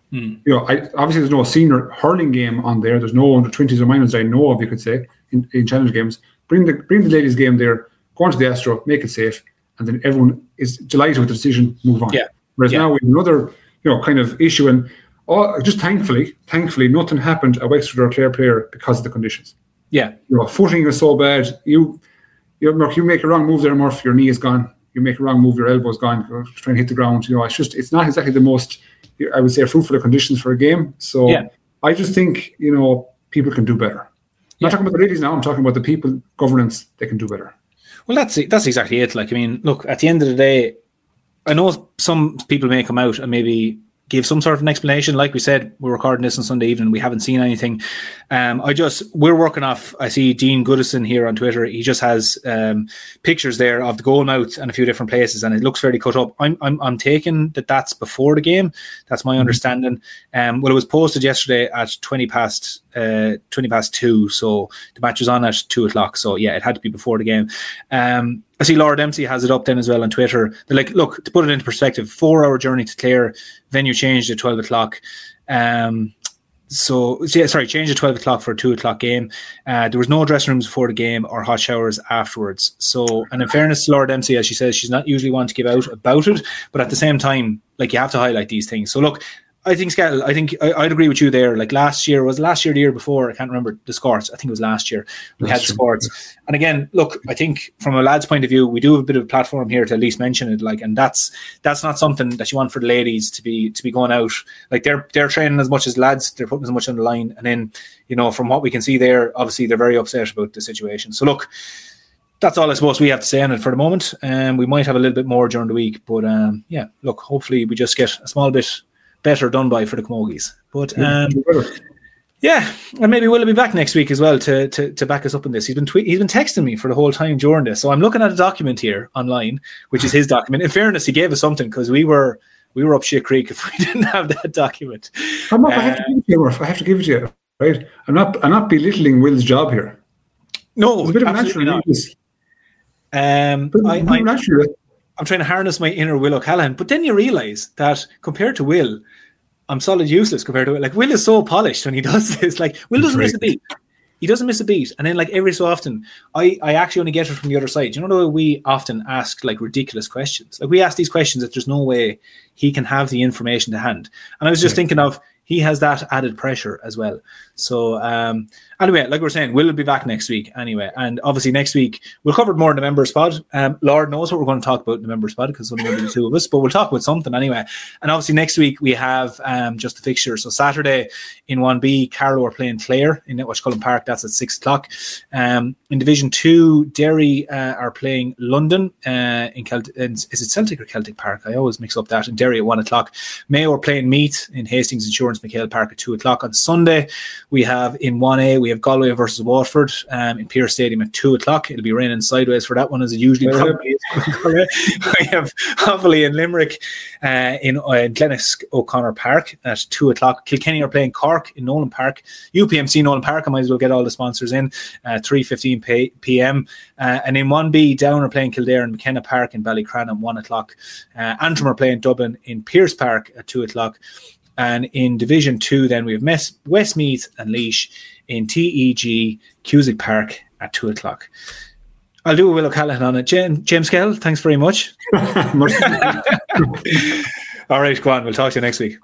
Obviously there's no senior hurling game on there. There's no under 20s or minors I know of, you could say, in challenge games. Bring the ladies' game there, go on to the Astro, make it safe, and then everyone is delighted with the decision, move on. Yeah. Whereas now we have another, kind of issue, and just thankfully, nothing happened at Wexford or Clare player because of the conditions. Yeah. Footing is so bad. You make a wrong move there, Murph, your knee is gone. You make a wrong move, your elbow is gone. You're trying to hit the ground. It's not exactly the most, I would say, fruitful of conditions for a game. So I just think, people can do better. I'm not talking about the ladies now. I'm talking about the people, governance. They can do better. Well, that's exactly it. Like, I memean, look, at the end of the day, I know some people may come out and maybe give some sort of an explanation. Like we said, we're recording this on Sunday evening. We haven't seen anything. We're working off. I see Dean Goodison here on Twitter. He just has pictures there of the goal mouth and a few different places, and it looks fairly cut up. I'm taking that's before the game. That's my understanding. It was posted yesterday at 20 past 2. So the match was on at 2 o'clock. So yeah, it had to be before the game. I see Laura Dempsey has it up then as well on Twitter. They're like, look, to put it into perspective, 4-hour journey to Clare, venue changed at 12 o'clock. Changed at 12 o'clock for a 2 o'clock game. There was no dressing rooms before the game or hot showers afterwards. So, and in fairness to Laura Dempsey, as she says, she's not usually one to give out about it, but at the same time, like, you have to highlight these things. So look, I think Skell, I'd agree with you there. Like last year, the year before? I can't remember the scores. I think it was last year we had scores. And again, look, I think from a lad's point of view, we do have a bit of a platform here to at least mention it. Like, and that's not something that you want for the ladies to be going out. Like they're training as much as lads. They're putting as much on the line. And then, you know, from what we can see there, obviously they're very upset about the situation. So look, that's all I suppose we have to say on it for the moment. We might have a little bit more during the week, but yeah, look, hopefully we just get a small bit better done by for the Camogies. But yeah, and maybe Will be back next week as well to back us up in this. He's been texting me for the whole time during this, so I'm looking at a document here online, which is his document. In fairness, he gave us something because we were up shit creek if we didn't have that document. I have to give it to you, right? I'm not belittling Will's job here. No, it's a bit of absolutely not. I'm trying to harness my inner Will O'Callaghan, but then you realise that compared to Will, I'm solid useless compared to Will. Like, Will is so polished when he does this. Like, Will doesn't miss a beat. He doesn't miss a beat. And then, like, every so often, I actually only get it from the other side. You know the way we often ask, like, ridiculous questions? Like, we ask these questions that there's no way he can have the information to hand. And I was just thinking of, he has that added pressure as well. So anyway, like we were saying, Will be back next week anyway. And obviously next week, we'll cover more in the members pod. Lord knows what we're going to talk about in the members pod because it's only going to be the two of us, but we'll talk about something anyway. And obviously next week we have just the fixture. So Saturday in 1B, Carlow are playing Clare in Netwatch Park. That's at 6:00. In Division 2, Derry are playing London in is it Celtic or Celtic Park? I always mix up that. In Derry at 1:00. Mayo are playing Meath in Hastings Insurance McHale Park at 2:00. On Sunday, we have in 1A, we have Galway versus Waterford in Pearse Stadium at 2:00. It'll be raining sideways for that one, as it usually probably is. We have Offaly and Limerick in Glennis O'Connor Park at 2:00. Kilkenny are playing Cork in Nolan Park. UPMC Nolan Park, I might as well get all the sponsors in, 3:15 p.m. And in 1B, Down are playing Kildare and McKenna Park in Ballycran at 1:00. Antrim are playing Dublin in Pearse Park at 2:00. And in Division 2, then we have Westmeath and Laois in TEG Cusack Park at 2:00. I'll do a Will O'Callaghan on it. James Kell, thanks very much. All right, go on. We'll talk to you next week.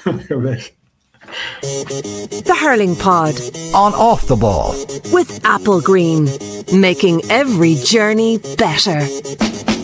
The Hurling Pod. On Off the Ball. With Apple Green. Making every journey better.